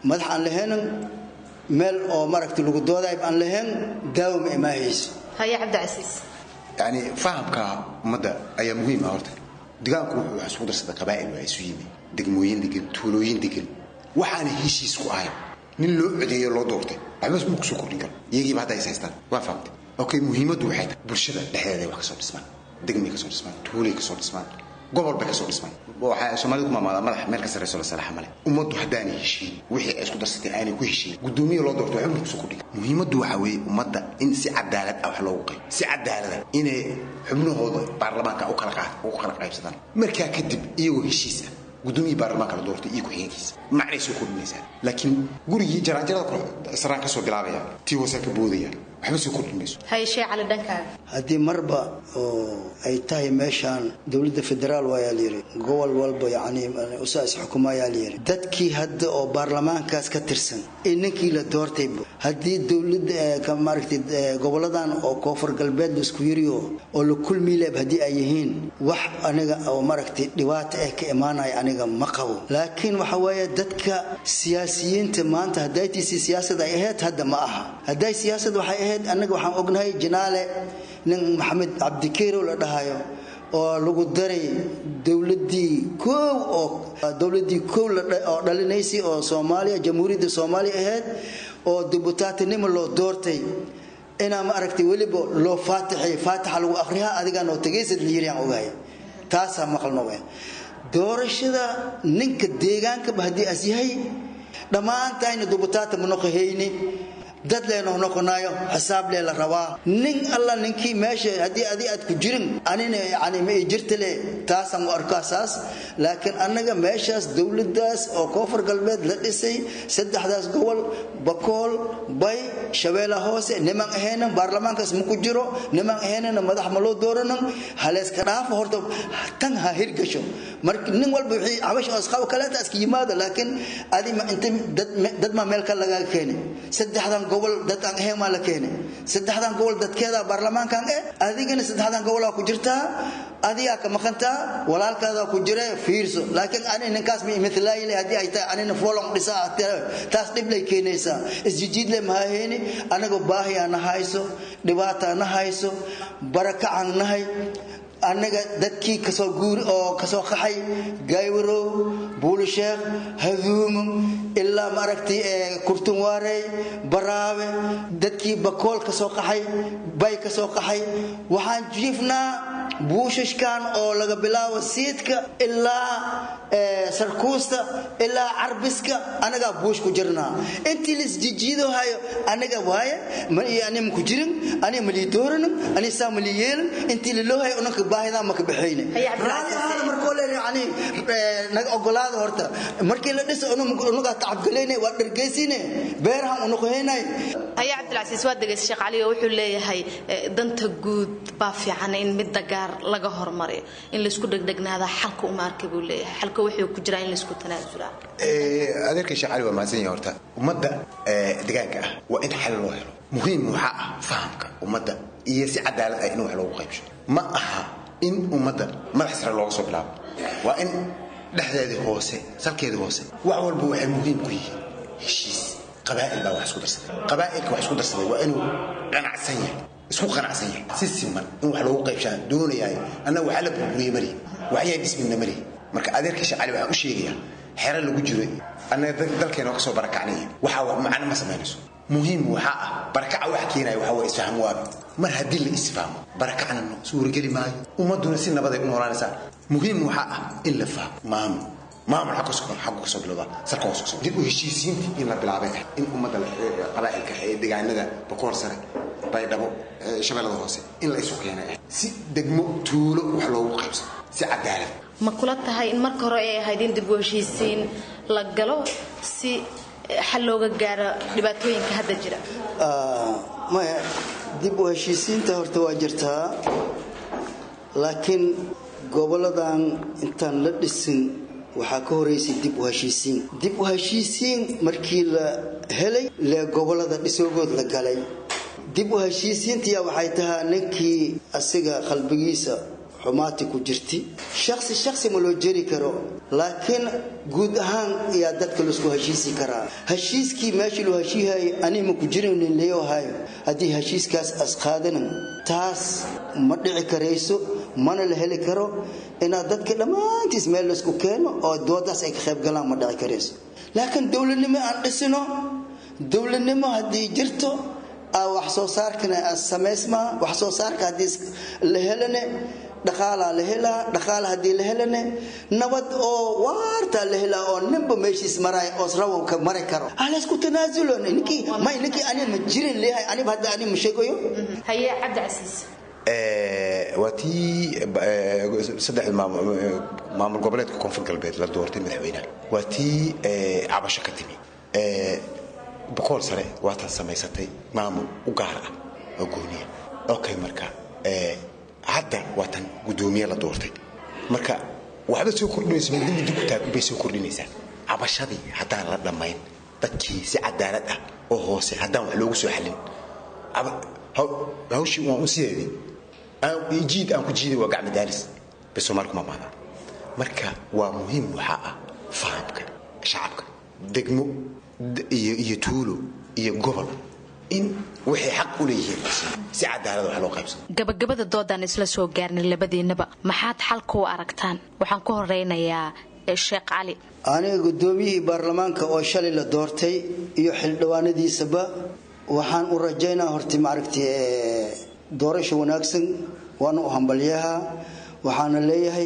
madax aan lahaynin meel oo maaragtay lagu dooday aan lahayn daawo ma imaahayso haya cabdicasiis yani fahamka ummadda ayaa muhiim ah horta deegaanku wuxuu isku darsaday qabaa'il waa isu yimi degmooyin degan tuulooyin degan waxaana heshiis ku ahay nin loo codeeyo loo doortay waxba ma ku soo kordhin karo iyagiiba hadda ay haystaan waa fahamtay okay muhiimaddu waxay tahay bulshada dhexdeeda wax ka soo dhismaan degmay ka soo dhismaan tuulay ka soo dhismaan gobol bay ka soo dhismaan waxaa Soomaalidu ku maamulada madax meel ka sareyso la salaxa male ummaddu haddaanay heshiin wixii ay isku darsatay aanay ku heshiin gudoomiye loo doorto waxba ku soo kordhin muhiimaddu waxa weeye ummadda in si cadaalad ah wax loogu qayb si cadaalad inay xubnahooda baarlamaanka u kala qaybsadaan markaa kadib iyagoo heshiis ah gudoomiye baarlamaanka la doortay iyo ku xigeenkiisa macnay soo kordhinaysaa laakiin gurigii jaraanjarada saraan ka soo bilaabaya tii hoose ka boodaya waxba soo kordhinayso hayshee cali dhankaaga haddii marba oo ay tahay meeshaan dowladda federaal waa la yiri gobol walba yani usaas xukuumaya la yiri dadkii hadda oo baarlamaankaas ka tirsan inankii la doortay haddii dowladda ka maaragtay goboladan oo koonfur galbeed isku yiriyo oo la kulmi leeb haddii ay yihiin wax aniga oo maaragtay dhibaato ah ka imaanaya aniga ma qabo laakiin waxa weeye dadka siyaasiyiinta maanta hadday tii siyaasadda ay ahayd hadda ma aha hadday siyaasad waxay ahayd anaga waxaan ognahay jinaale nin maxamed cabdikeero la dhahayo oo lagu daray dowladii koow oo dhalinaysay oo Soomaaliya jamhuuriyadda Soomaaliya ahayd oo dibutaatinimo loo doortay ina ma aragtay waliba loo faataxa lagu akhriyaa adiga noo tageysad liiriyaan ogahay taasa maqalno doorashada ninka deegaanka hadii as yahay dhamaantayna dibutaata munoqahayni dad leeno noqonayo xisaab lee la rabaa nin alla ninkii meesha hadii aad ku jirin anina yani ma jirtale taasan arkaasas laakiin anaga meeshaas dawladdaas oo koonfur galbeed la dhisay saddexdaas gobol bakool bay shabeella hoose niman ahayna baarlamaankaas ma ku jiro niman ahayna madax ma loo dooranan halees ka dhaaf horta tan ha hirgasho marka nin walba wixii xabash oo isqaw kala taas ki yimaado laakiin adi ma inta dad ma meel kale laga keenay saddexdan gobol dad aan ahayn ma la keenay saddexdan gobol dadkeeda baarlamaankan adigana saddexdan gobol ku jirtaa adiga ka maqantaa walaalkaada ku jira fiirso laakiin ani ninkaas mi mithlaayile hadii ay tahay anina foolon dhisaa taas dib lay keenaysa isjiid le ma hayni anaga baahi aan hayso dhibaato aan hayso baraka aan nahay anaga dadkii ka soo guur oo ka soo qaxay gaywro buulisheekh haduum illa maragti kurtun waare baraawe dadkii bakool ka soo qaxay bay ka soo qaxay waxaan jiifnaa buushashkan oo laga bilaabo siidka ilaa sarkuusta ilaa carbiska anaga buush ku jirnaa intii lis jijiido hayo anaga waaye ma yani ku jirin ani mali dooran ani saamali yeelan intii loo hayo unka baahida ma ka bixayne raadiyaha markoo leeyahay yani naga ogolaado horta markii la dhiso unuga tacabgaleynay waa dhargeysine beerahan unugu heynay haya cabdilcasiis waa degays sheekh cali wuxuu leeyahay danta guud baa fiican in mid dagaar laga hormariyo in la isku dhagdhagnaada xalka uma arkay buu leeyahay xalka wuxuu ku jiraa in la isku tanaasula adeerkii sheekh cali waa maasan yahay horta ummadda deegaanka ah waa in xal loo helo muhiim waxa ah fahamka ummadda iyo si cadaalad ah in wax loogu qaybsho ma aha in ummadda madax sare looga soo bilaabo waa in dhexdeedii hoose salkeedii hoose wax walba waxay muhiim ku yihiin heshiis qabaa'il baa wax isku darsaday qabaa'ilka wax isku darsaday waa inuu qanacsan yahay isku qanacsan yahay si siman in wax loogu qaybshaan doonayahay annaga waxa la burburiyey mari waxay dhismina mari marka adeerka shaqali waxa u sheegaya xeer lagu jiro annaga dalkeena ka soo barakacnay waxa macna ma sameynayso muhiim waxa ah barakaca wax keenay waxa way isfaham waa mar hadii la isfahmo barakacna suurageli maayo ummaduna si nabad ay u noolaanaysaa muhiim waxa ah in la fahmo maamul xaq ku soo bilowda salka hoos soo dib u heshiisiintii in la bilaabay in ummadda qabaa'ilka ee deegaanada bakool sare bay dhabo shabeellada hoose in la isu keenay si degmo tuulo wax loogu qaybsado si cadaalad ma kula tahay in marka hore ay ahayd in dib u heshiisiin la galo si xal looga gaaro dhibaatooyinka hadda jira ma dib u heshiisiinta horta waa jirtaa laakiin goboladan intaan la dhisin waxaa ka horeysay dib u heshiisiin markii la helay le gobolada dhisogood la galay dib u heshiisiintii waxay tahay ninkii asiga qalbigiisa xumaati ku jirti shakhsi ma loo jeri karo laakiin guud ahaan ayaa dadka laisku heshiisi karaa heshiiskii meeshii loo heshiiyay anima ku jirin leeyahay haddii heshiiskaas asqaadanan taas ma dhici karayso mana la heli karo inaad dadka dhammaantiis meel laisku keeno oo doodaas ay ka qayb galaan ma dhici karayso laakiin dowladnimo aan dhisino dowladnimo haddii jirto wax soo saarkana samaysma wax soo saarka haddii la helane dhaqaala la helaa dhaqaala haddii la helane nabad oo waarta la helaa oo ninba meeshiis maray oo rawo ka mari karo ala isku tanaasulo ninkii ani ma jirin leeyahay ani hadda ani ma sheegayo haye Cabdi Casiis waatii saddex maamul goboleedka koonfur galbeed la doortay madaxweynaha waatii cabasho ka timi boqol sare waata samaysatay maamul u gaar ah oo gooniya okay marka hadda waatan gudoomiye la doortay marka waxba soo kordhinaysa midnimo dugtaa bay soo kordhinaysaa cabashadii haddaan la dhammayn dadkii si cadaalad ah oo hoose haddaan wax loogu soo xallin hawshii waan u sideedii aan ku jiiday waa gacmo daalis bas Soomaaliku ma maada marka waa muhiim waxa ah fahamka shacabka degmo iyo tuulo iyo gobol in wixii xaq u leeyihiin si cadaalad wax loo qaybsado gabagabada doodan isla soo gaarnay labadiinaba maxaad xalku u aragtaan waxaan ku horeynayaa Sheekh Cali aniga gudoomiyihii baarlamaanka oo shalay la doortay iyo xildhibaanadiisaba waxaan u rajaynaa horti maaragtay doorasho wanaagsan waan u hambalyaha waxaan leeyahay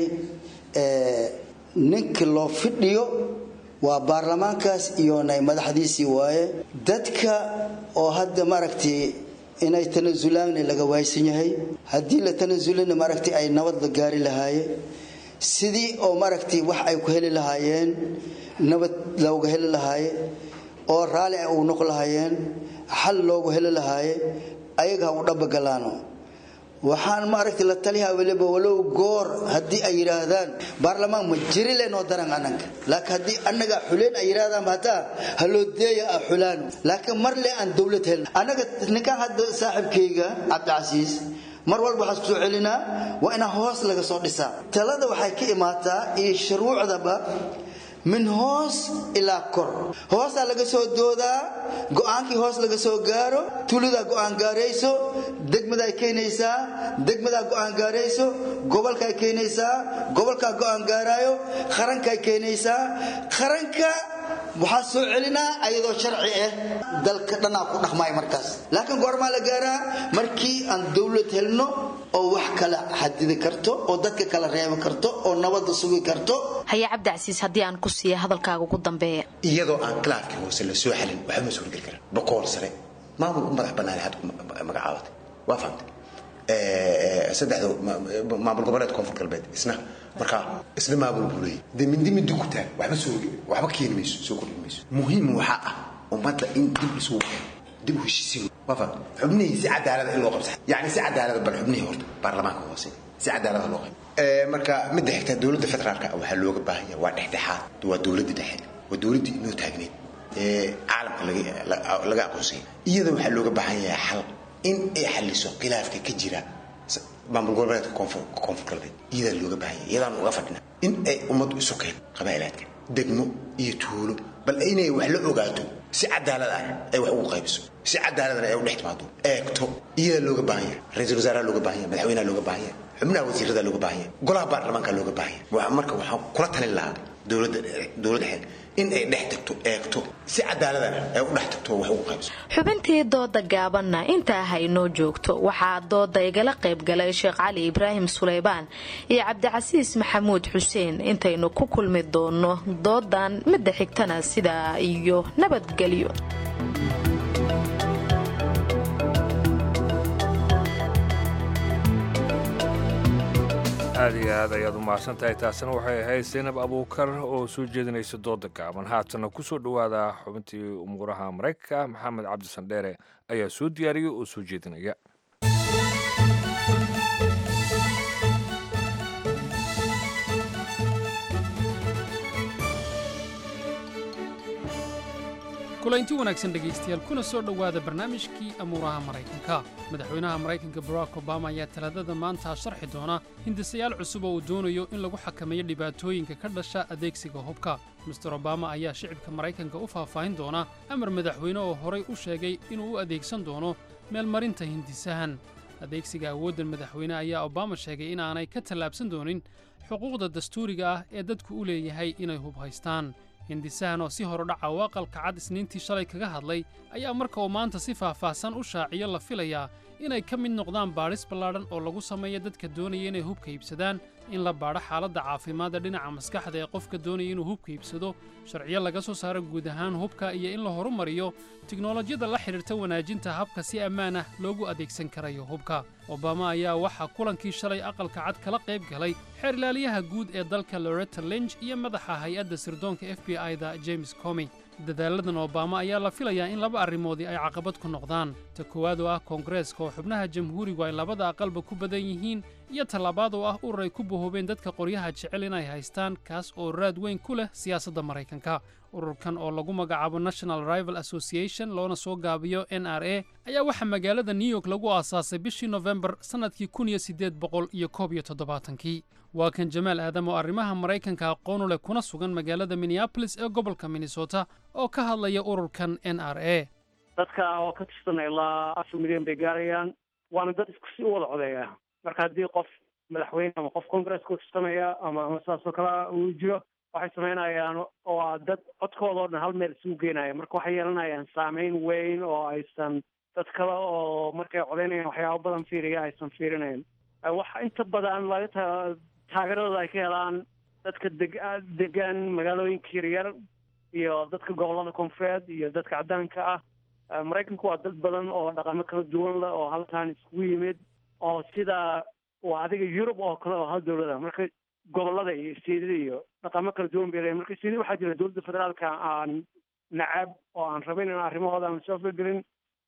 ninka loo fidhiyo waa baarlamaankaas iyo madaxdiisii waaye dadka oo hadda maaragtay inay tanaasulaan laga waaysan yahay hadii la tanaasulana maaragtay ay nabad la gaari lahaayeen sidii oo maaragtay wax ay ku heli lahaayeen nabad looga heli lahaayeen oo raali ay u noqon lahaayeen xal loogu heli lahaayeen ayaga u dhabagalaano waxaan maaragtay la taliyaa waliba walow goor hadii ay yiraahdaan baarlamaan ma jiri leeno daran ananka laakiin hadii anaga xuleen ay yiraahdaan hata haloo deeya xulaan laakiin mar le aan dawlad hel anaga ninkan hadda saaxibkayga Cabdi Casiis mar walba waxa soo celinaa waa in hoos laga soo dhisaa talada waxay ka imaataa iyo shuruucdaba من هوس إلى كور هوس على جسوا دودا قوان كي هوس لجسوا جارو تولدا قوان جاريسو دق مدا كينيسا دق مدا قوان جاريسو قبل كاي كينيسا قبل كا قوان جارايو خرن كاي كينيسا خرن كا وحاسو علينا أيضا شرعي دل كنا كنا خماي مركز لكن قرما لجارا مركي أن دولة هلنو أو وحكلا حدد كرتو أو دتك كلا رياب كرتو أو نبض سوي كرتو هيا عبد العزيز هدي أن كسي هذا الكاغو قدام بيه iyadoo aan claafki hoose la soo xalin waxa ma suur gal kara boqol sare maamul madax banaan had magacaawad waa fahamtay saddexdo maamul goboleed koonfur galbeed isna marka isla maamul bulay dimi dukuta waxba keenayso soo kordhinayso muhiim waxa ah ummadda in dib isoo dib u heshiisiin waa fahamtay xubnihi si cadaalad in loo qabto yani si cadaalad bal xubnihi horta baarlamaanka hoose si cadaalad loo qabto marka mid xigta dawladda federaalka waxa looga baahan yahay waa dhexdhexaad waa dawladda dhexe ودولتي إنه تاجنين عالم لقى قوسين إذا واحد لوجا بحياة حل إن يحلسوا خلاف كجرا ما بنقول بيت كونفور كلبي إذا لوجا بحياة إذا وقفنا إن أمد سكان قبائلات دقمو يتولو بل أين يوحلو وقاتو سعد على أي وحقوق قيبسو سعد على أي ونحت معدو أكتو إذا لوجا بحياة رئيس الوزراء لوجا بحياة مدحوينا لوجا بحياة حمنا وزير ذا لوجا بحياة قلها برلمان كان لوجا بحياة وعمرك وحق كلتنا الله دولة حين in ay dhex tagto eegto si cadaalad ah ay u dhex tagto wax u qaybso xubintii dooda gaabanna inta ay noo joogto waxa dooda igala qayb galay Sheekh Cali Ibrahim Suleybaan iyo Cabdi Casiis Maxamuud Xuseen intaynu ku kulmi doono doodan mid xigtana sida iyo nabadgelyo aad iyo aad ayaad u mahadsantahay taasina waxay ahayd Zainab Abuukar oo soo jeedinaysa dooda gaaban haatana ku soo dhawaada xubintii umuuraha Mareykanka Maxamed Cabdi Sandheere ayaa soo diyaariyay oo soo jeedinaya kulanti wanaagsan dhegaystayaal kuna soo dhowaada barnaamijkii amuuraha maraykanka madaxweynaha maraykanka barack obama ayaa talaadada maanta sharxi doona hindisayaal cusub oo uu doonayo in lagu xakameeyo dhibaatooyinka ka dhasha adeegsiga hubka mister obama ayaa shicibka maraykanka u faahfaahin doona amar madaxweyne oo horay u sheegay inuu u adeegsan doono meelmarinta hindisahan adeegsiga awooddan madaxweyne ayaa obama sheegay in aanay ka tallaabsan doonin xuquuqda dastuuriga ah ee dadku u leeyahay inay hub haystaan hindisahan oo si horodhaca u aqalka cad isniintii shalay kaga hadlay ayaa marka uu maanta si faahfaahsan u shaaciyo la filayaa inay ka mid noqdaan baadhis ballaadhan oo lagu sameeyo dadka doonaya inay hubka iibsadaan in la baadho xaaladda caafimaadda dhinaca maskaxda ee qofka doonaya inuu hubka iibsado sharciyo laga soo saaro guud ahaan hubka iyo in la horumariyo tiknolojiyada la xidhiirta wanaajinta habka si ammaan ah loogu adeegsan karayo hubka obama ayaa waxaa kulankii shalay aqalka cad kala qayb galay xeer ilaaliyaha guud ee dalka loretta lynch iyo madaxa hay-adda sirdoonka f b i-da james comey dadaaladan obama ayaa la filayaa in laba arrimoodii ay caqabad ku noqdaan ta koowaad oo ah koongareeska oo xubnaha jamhuurigu ay labada aqalba ku badan yihiin iyo tallabaad oo ah urur ay ku bahoobeen dadka qoryaha jecel inay haystaan kaas oo raad weyn ku leh siyaasadda maraykanka ururkan oo lagu magacaabo national rival association loona soo gaabiyo n r a ayaa waxaa magaalada new york lagu aasaasay bishii nofembar sannadkii kii waa kan jamaal aadam oo arrimaha maraykanka aqoon u leh kuna sugan magaalada minneapolis ee gobolka minnesota oo ka hadlaya ururkan n r a dadka oo ka tirsan ilaa 4 milyan bay gaarayaan waana dad isku sii wada codeeya marka haddii qof madaxweyne ama qof congaresska u tirsanaya ama saasoo kale uu jiro waxay samaynayaan oo dad codkooda oo dhan hal meel isugu geenaya marka waxay yeelanayaan saameyn weyn oo aysan dad kale oo markay codeynayaan waxyaabo badan fiiriya aysan fiirinayn waxa inta badan laga taageeradooda ay ka helaan dadka degan magaalooyinka yaryar iyo dadka gobolada koonfureed iyo dadka caddaanka ah maraykanku waa dad badan oo dhaqamo kala duwan leh oo halkan iskugu yimid oo sida waa adiga yurub oo kale oo hal dowlada marka gobolada iyo istiidada iyo dhaqamo kala duwan bay leeyihin marka istiidada waxaa jira dowladda federaalka aan nacab oo aan rabin in arrimahooda aan soo gelin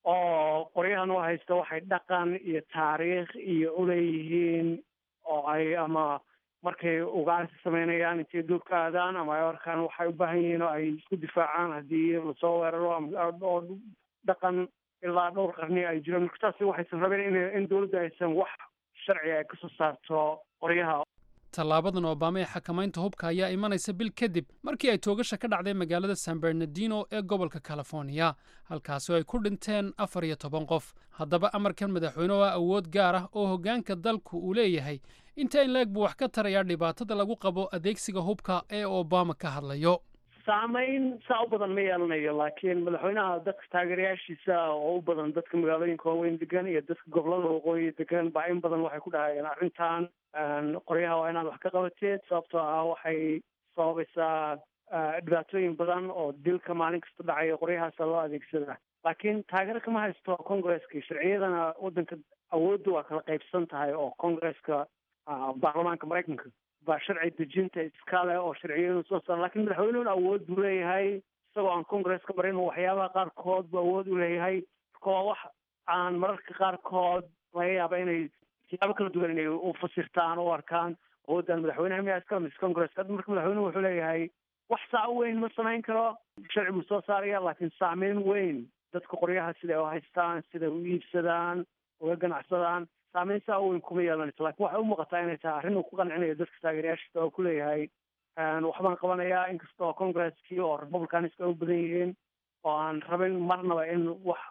oo qoryahan u haysta waxay dhaqan iyo taariikh iyo uleeyihiin oo ay ama markay ugaarsi samaynayaan intay duurka aadaan ama ay arkaan waxay u baahan yihiin oo ay isku difaacaan haddii lasoo weeraro oo dhaqan ilaa dhowr qarni ay jiraan marka taasi waxaysan rabeen in dowladda aysan wax sharci ay kasoo saarto qoryaha tallaabadan obama ee xakamaynta hubka ayaa imanaysa bil kadib markii ay toogasha ka dhacday magaalada san bernardino ee gobolka californiya halkaasi oo ay ku dhinteen 14 qof haddaba amarkan madaxweynuhu waa awood gaar ah oo hoggaanka dalku uu leeyahay inta in leeg buu wax ka tarayaa dhibaatada lagu qabo adeegsiga hubka ee obama ka hadlayo saamayn saa u badan ma yeelanayo laakiin madaxweynaha dadka taageerayaashiisa oo u badan dadka magaalooyinka waaweyn degan iyo dadka gobolada waqooyi degan baa in badan waxay ku dhahayeen arrintan qoryaha waa inaad wax ka qabateed sababtoo ah waxay sababaysaa dhibaatooyin badan oo dilka maalin kasta dhacaya qoryahaasa loo adeegsada laakiin taageero kama haysto congresska sharciyadana waddanka awoodda waa kala qaybsan tahay oo congresska baarlamaanka maraykanka baa sharci dejinta iskale oo sharciyadu soo saara lakiin madaxweynuhuna awood buu leeyahay isagoo aan congresska marin waxyaabaha qaarkood buu awood u leeyahay marka waa wax aan mararka qaarkood laga yaaba inay siyaabo kala duwan inay u fasirtaan u arkaan awooddan madaxweynaha miyaa iskala mise congresska marka madaxweynuhu wuxuu leeyahay wax saa weyn ma samayn karo sharci buu soo saaraya laakiin saameyn weyn dadka qoryaha siday u haystaan siday u iibsadaan uga ganacsadaan saameyn saa weyn kuma yeelanayso laakiin waxay u muuqataa inay tahay arrin uu ku qancinayo dadka taageerayaashiisa oo ku leeyahay waxbaan qabanayaa inkasta oo congresskii oo republicanska u badan yihiin oo aan rabin marnaba in wax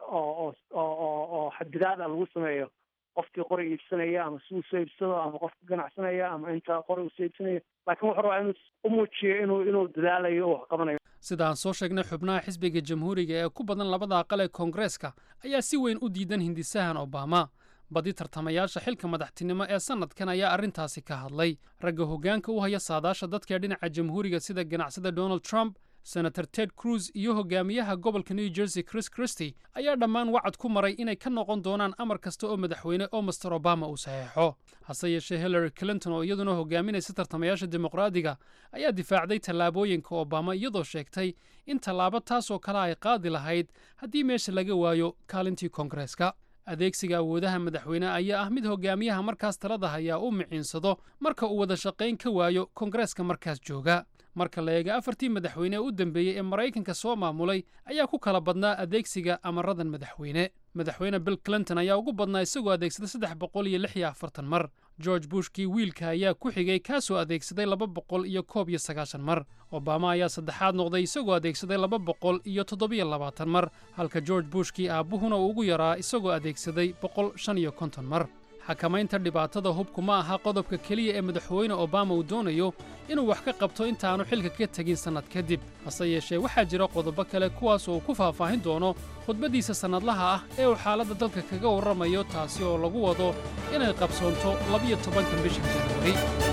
oo xadidaad ah lagu sameeyo qofkii qori iibsanaya ama si uu soo iibsado ama qofka ganacsanaya ama inta qori uu soo iibsanaya laakiin wuxuu rabaa inuu u muujiyo inuu dadaalayo oo wax qabanayo sida aan soo sheegnay xubnaha xisbiga jamhuuriga ee ku badan labada aqal ee koongareeska ayaa si weyn u diidan hindisahan obama badi tartamayaasha xilka madaxtinimo ee sannadkan ayaa arrintaasi ka hadlay ragga hoggaanka u haya saadaasha dadka dhinaca jamhuuriga sida ganacsada donald trump senator ted cruz iyo hogaamiyaha gobolka new jersey chris christie ayaa dhammaan wacad ku maray inay ka noqon doonaan amar kasta oo madaxweyne oo master obama uu saxeexo hase yeeshee hillary clinton oo iyaduna hogaaminaysa tartamayaasha dimuqraadiga ayaa difaacday tallaabooyinka obama iyadoo sheegtay in tallaabo taasoo kale ay qaadi lahayd haddii meesha laga waayo kaalintii koongareeska adeegsiga awoodaha madaxweyne ayaa ah mid hogaamiyaha markaas talada hayaa u miciinsado marka uu wada shaqayn ka waayo koongareeska markaas jooga marka la eega 4 madaxweyne ee u dambeeyey ee Maraykanka soo maamulay ayaa ku kala badnaa adeegsiga amaradan madaxweyne Bill Clinton ayaa ugu badnaa isagoo adeegsaday 346 mar. George Bushkii wiilka ayaa ku xigay kaasoo adeegsaday 291 mar. Obama ayaa saddexaad noqday isagoo adeegsaday 227 mar, halka George Bushkii aabuhuna uu ugu yaraa isagoo adeegsaday 155 mar. xakamaynta dhibaatada hubku ma aha qodobka keliya ee madaxweyne Obama uu doonayo inuu wax ka qabto intaanu xilka ka tagin sanad kadib. hase yeeshee waxaa jira qodobo kale kuwaas oo ku faahfaahin doono khudbadiisa sanadlaha ah ee uu xaaladda dalka kaga warramayo, taasi oo lagu wado inay qabsoonto 12 bisha January.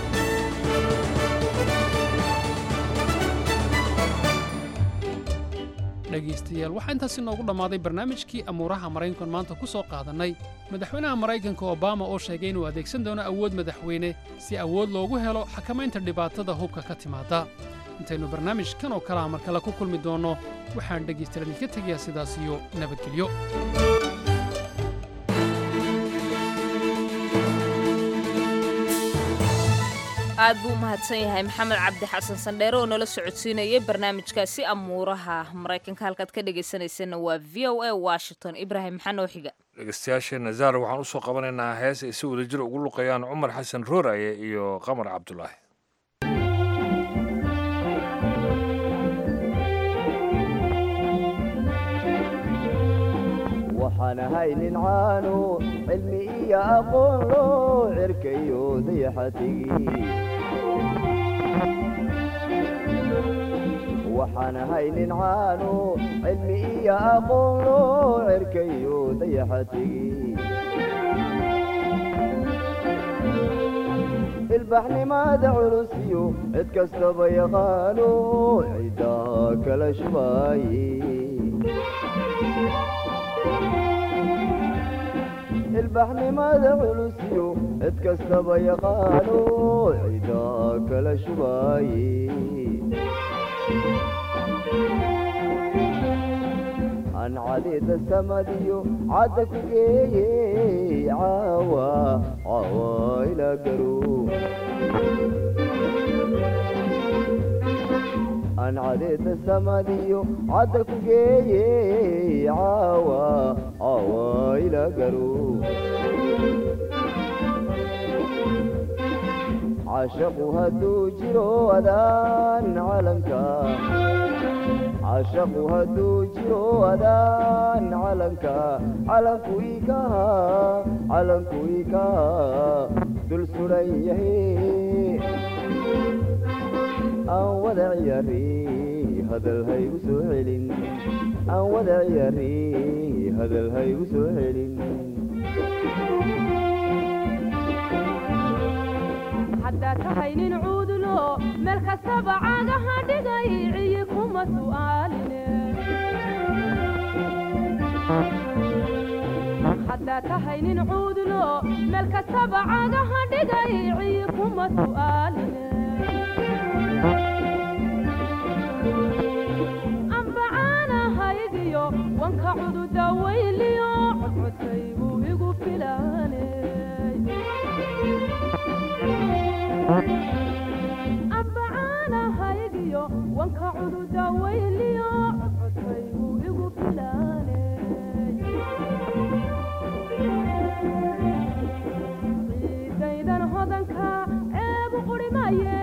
dhegaystayaal waxaa intaasi noogu dhammaaday barnaamijkii amuuraha Maraykanka maanta ku soo qaadanay madaxweynaha Maraykanka Obama oo sheegay inuu adeegsan doono awood madaxweyne si awood loogu helo xakamaynta dhibaatada hubka ka timaada. intaynu barnaamijkan oo kale mar kale ku kulmi doono waxaan dhegaystayaal idinka tegayaa sidaas iyo nabadgelyo. aad buu mahadsan yahay maxamed cabdi xasan sandheere oo nala socodsiinayay barnaamijkaasi amuuraha Maraykanka. halkaad ka dhagaysanaysana waa VOA Washington. Ibrahim maxaa noo xiga? dhegeystayaasheena zaar waxaan u soo qabanaynaa hees ay si wadajir ugu luqayaan Cumar Xasan Rooraye iyo Qamar Cabdullaahi. waxaan haynin caano cilmi iyo aqoon loo cirkayo dayaxatigii waxaan haynin caano cilmi iyo aqoon loo cirkayo dayaxatigii ilbaxnimada culus iyo cid kastaba yaqaano ciiddaa kala shubaaye ilbaxnimada culus iyo cid kastaba yaqaano ciiddaa kala shubaaye aan cadida samadiyo cadda ku geeye caawa ila garo aan cadida samadiyo cadda ku geeye caawa ila garo عاشقوا هدو جرو أذان علنكا عاشقوا هدو جرو أذان علنكا علنكو إيكا علنكو إيكا دل سريه أن وضع يري هذا الهي سهل أن وضع يري هذا الهي سهل حتى تهين عود له ملك السبع عاقها دقايعيكم سؤالنا حتى تهين عود له ملك السبع عاقها دقايعيكم سؤالنا أنبعانا هايديو وانك عود دويليو عدسيبو إيقو فلاني أبعانا هايديو وانك عدو ويليو عطيبو إيقو فلاني عيدايدان هودانكا عيبو قرمايي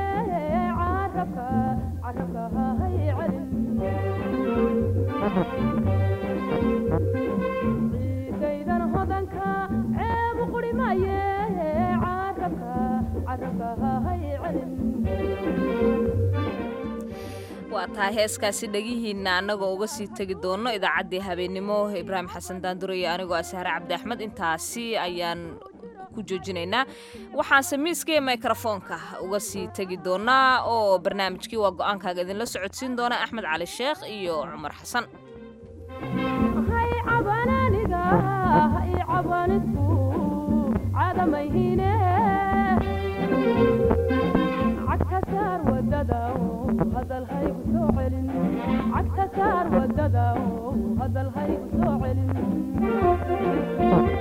عربكا هاي علم عيدايدان هودانكا عيبو قرمايي waa tahay heeskaasi dhagihiinna annagoo uga sii tegi doonno idaacaddii habeennimo Ibraahim Xasan Daandure iyo anigoo Ashaare Cabdi Axmed intaasi ayaan ku joojinaynaa. waxaanse miiskii mikrofoonka uga sii tegi doonaa oo barnaamijkii waa go'aankaaga idinla socodsiin doona Axmed Cali Sheekh iyo Cumar Xasan. هذا الهي وسوعلن عكسار وددا هذا الهي وسوعلن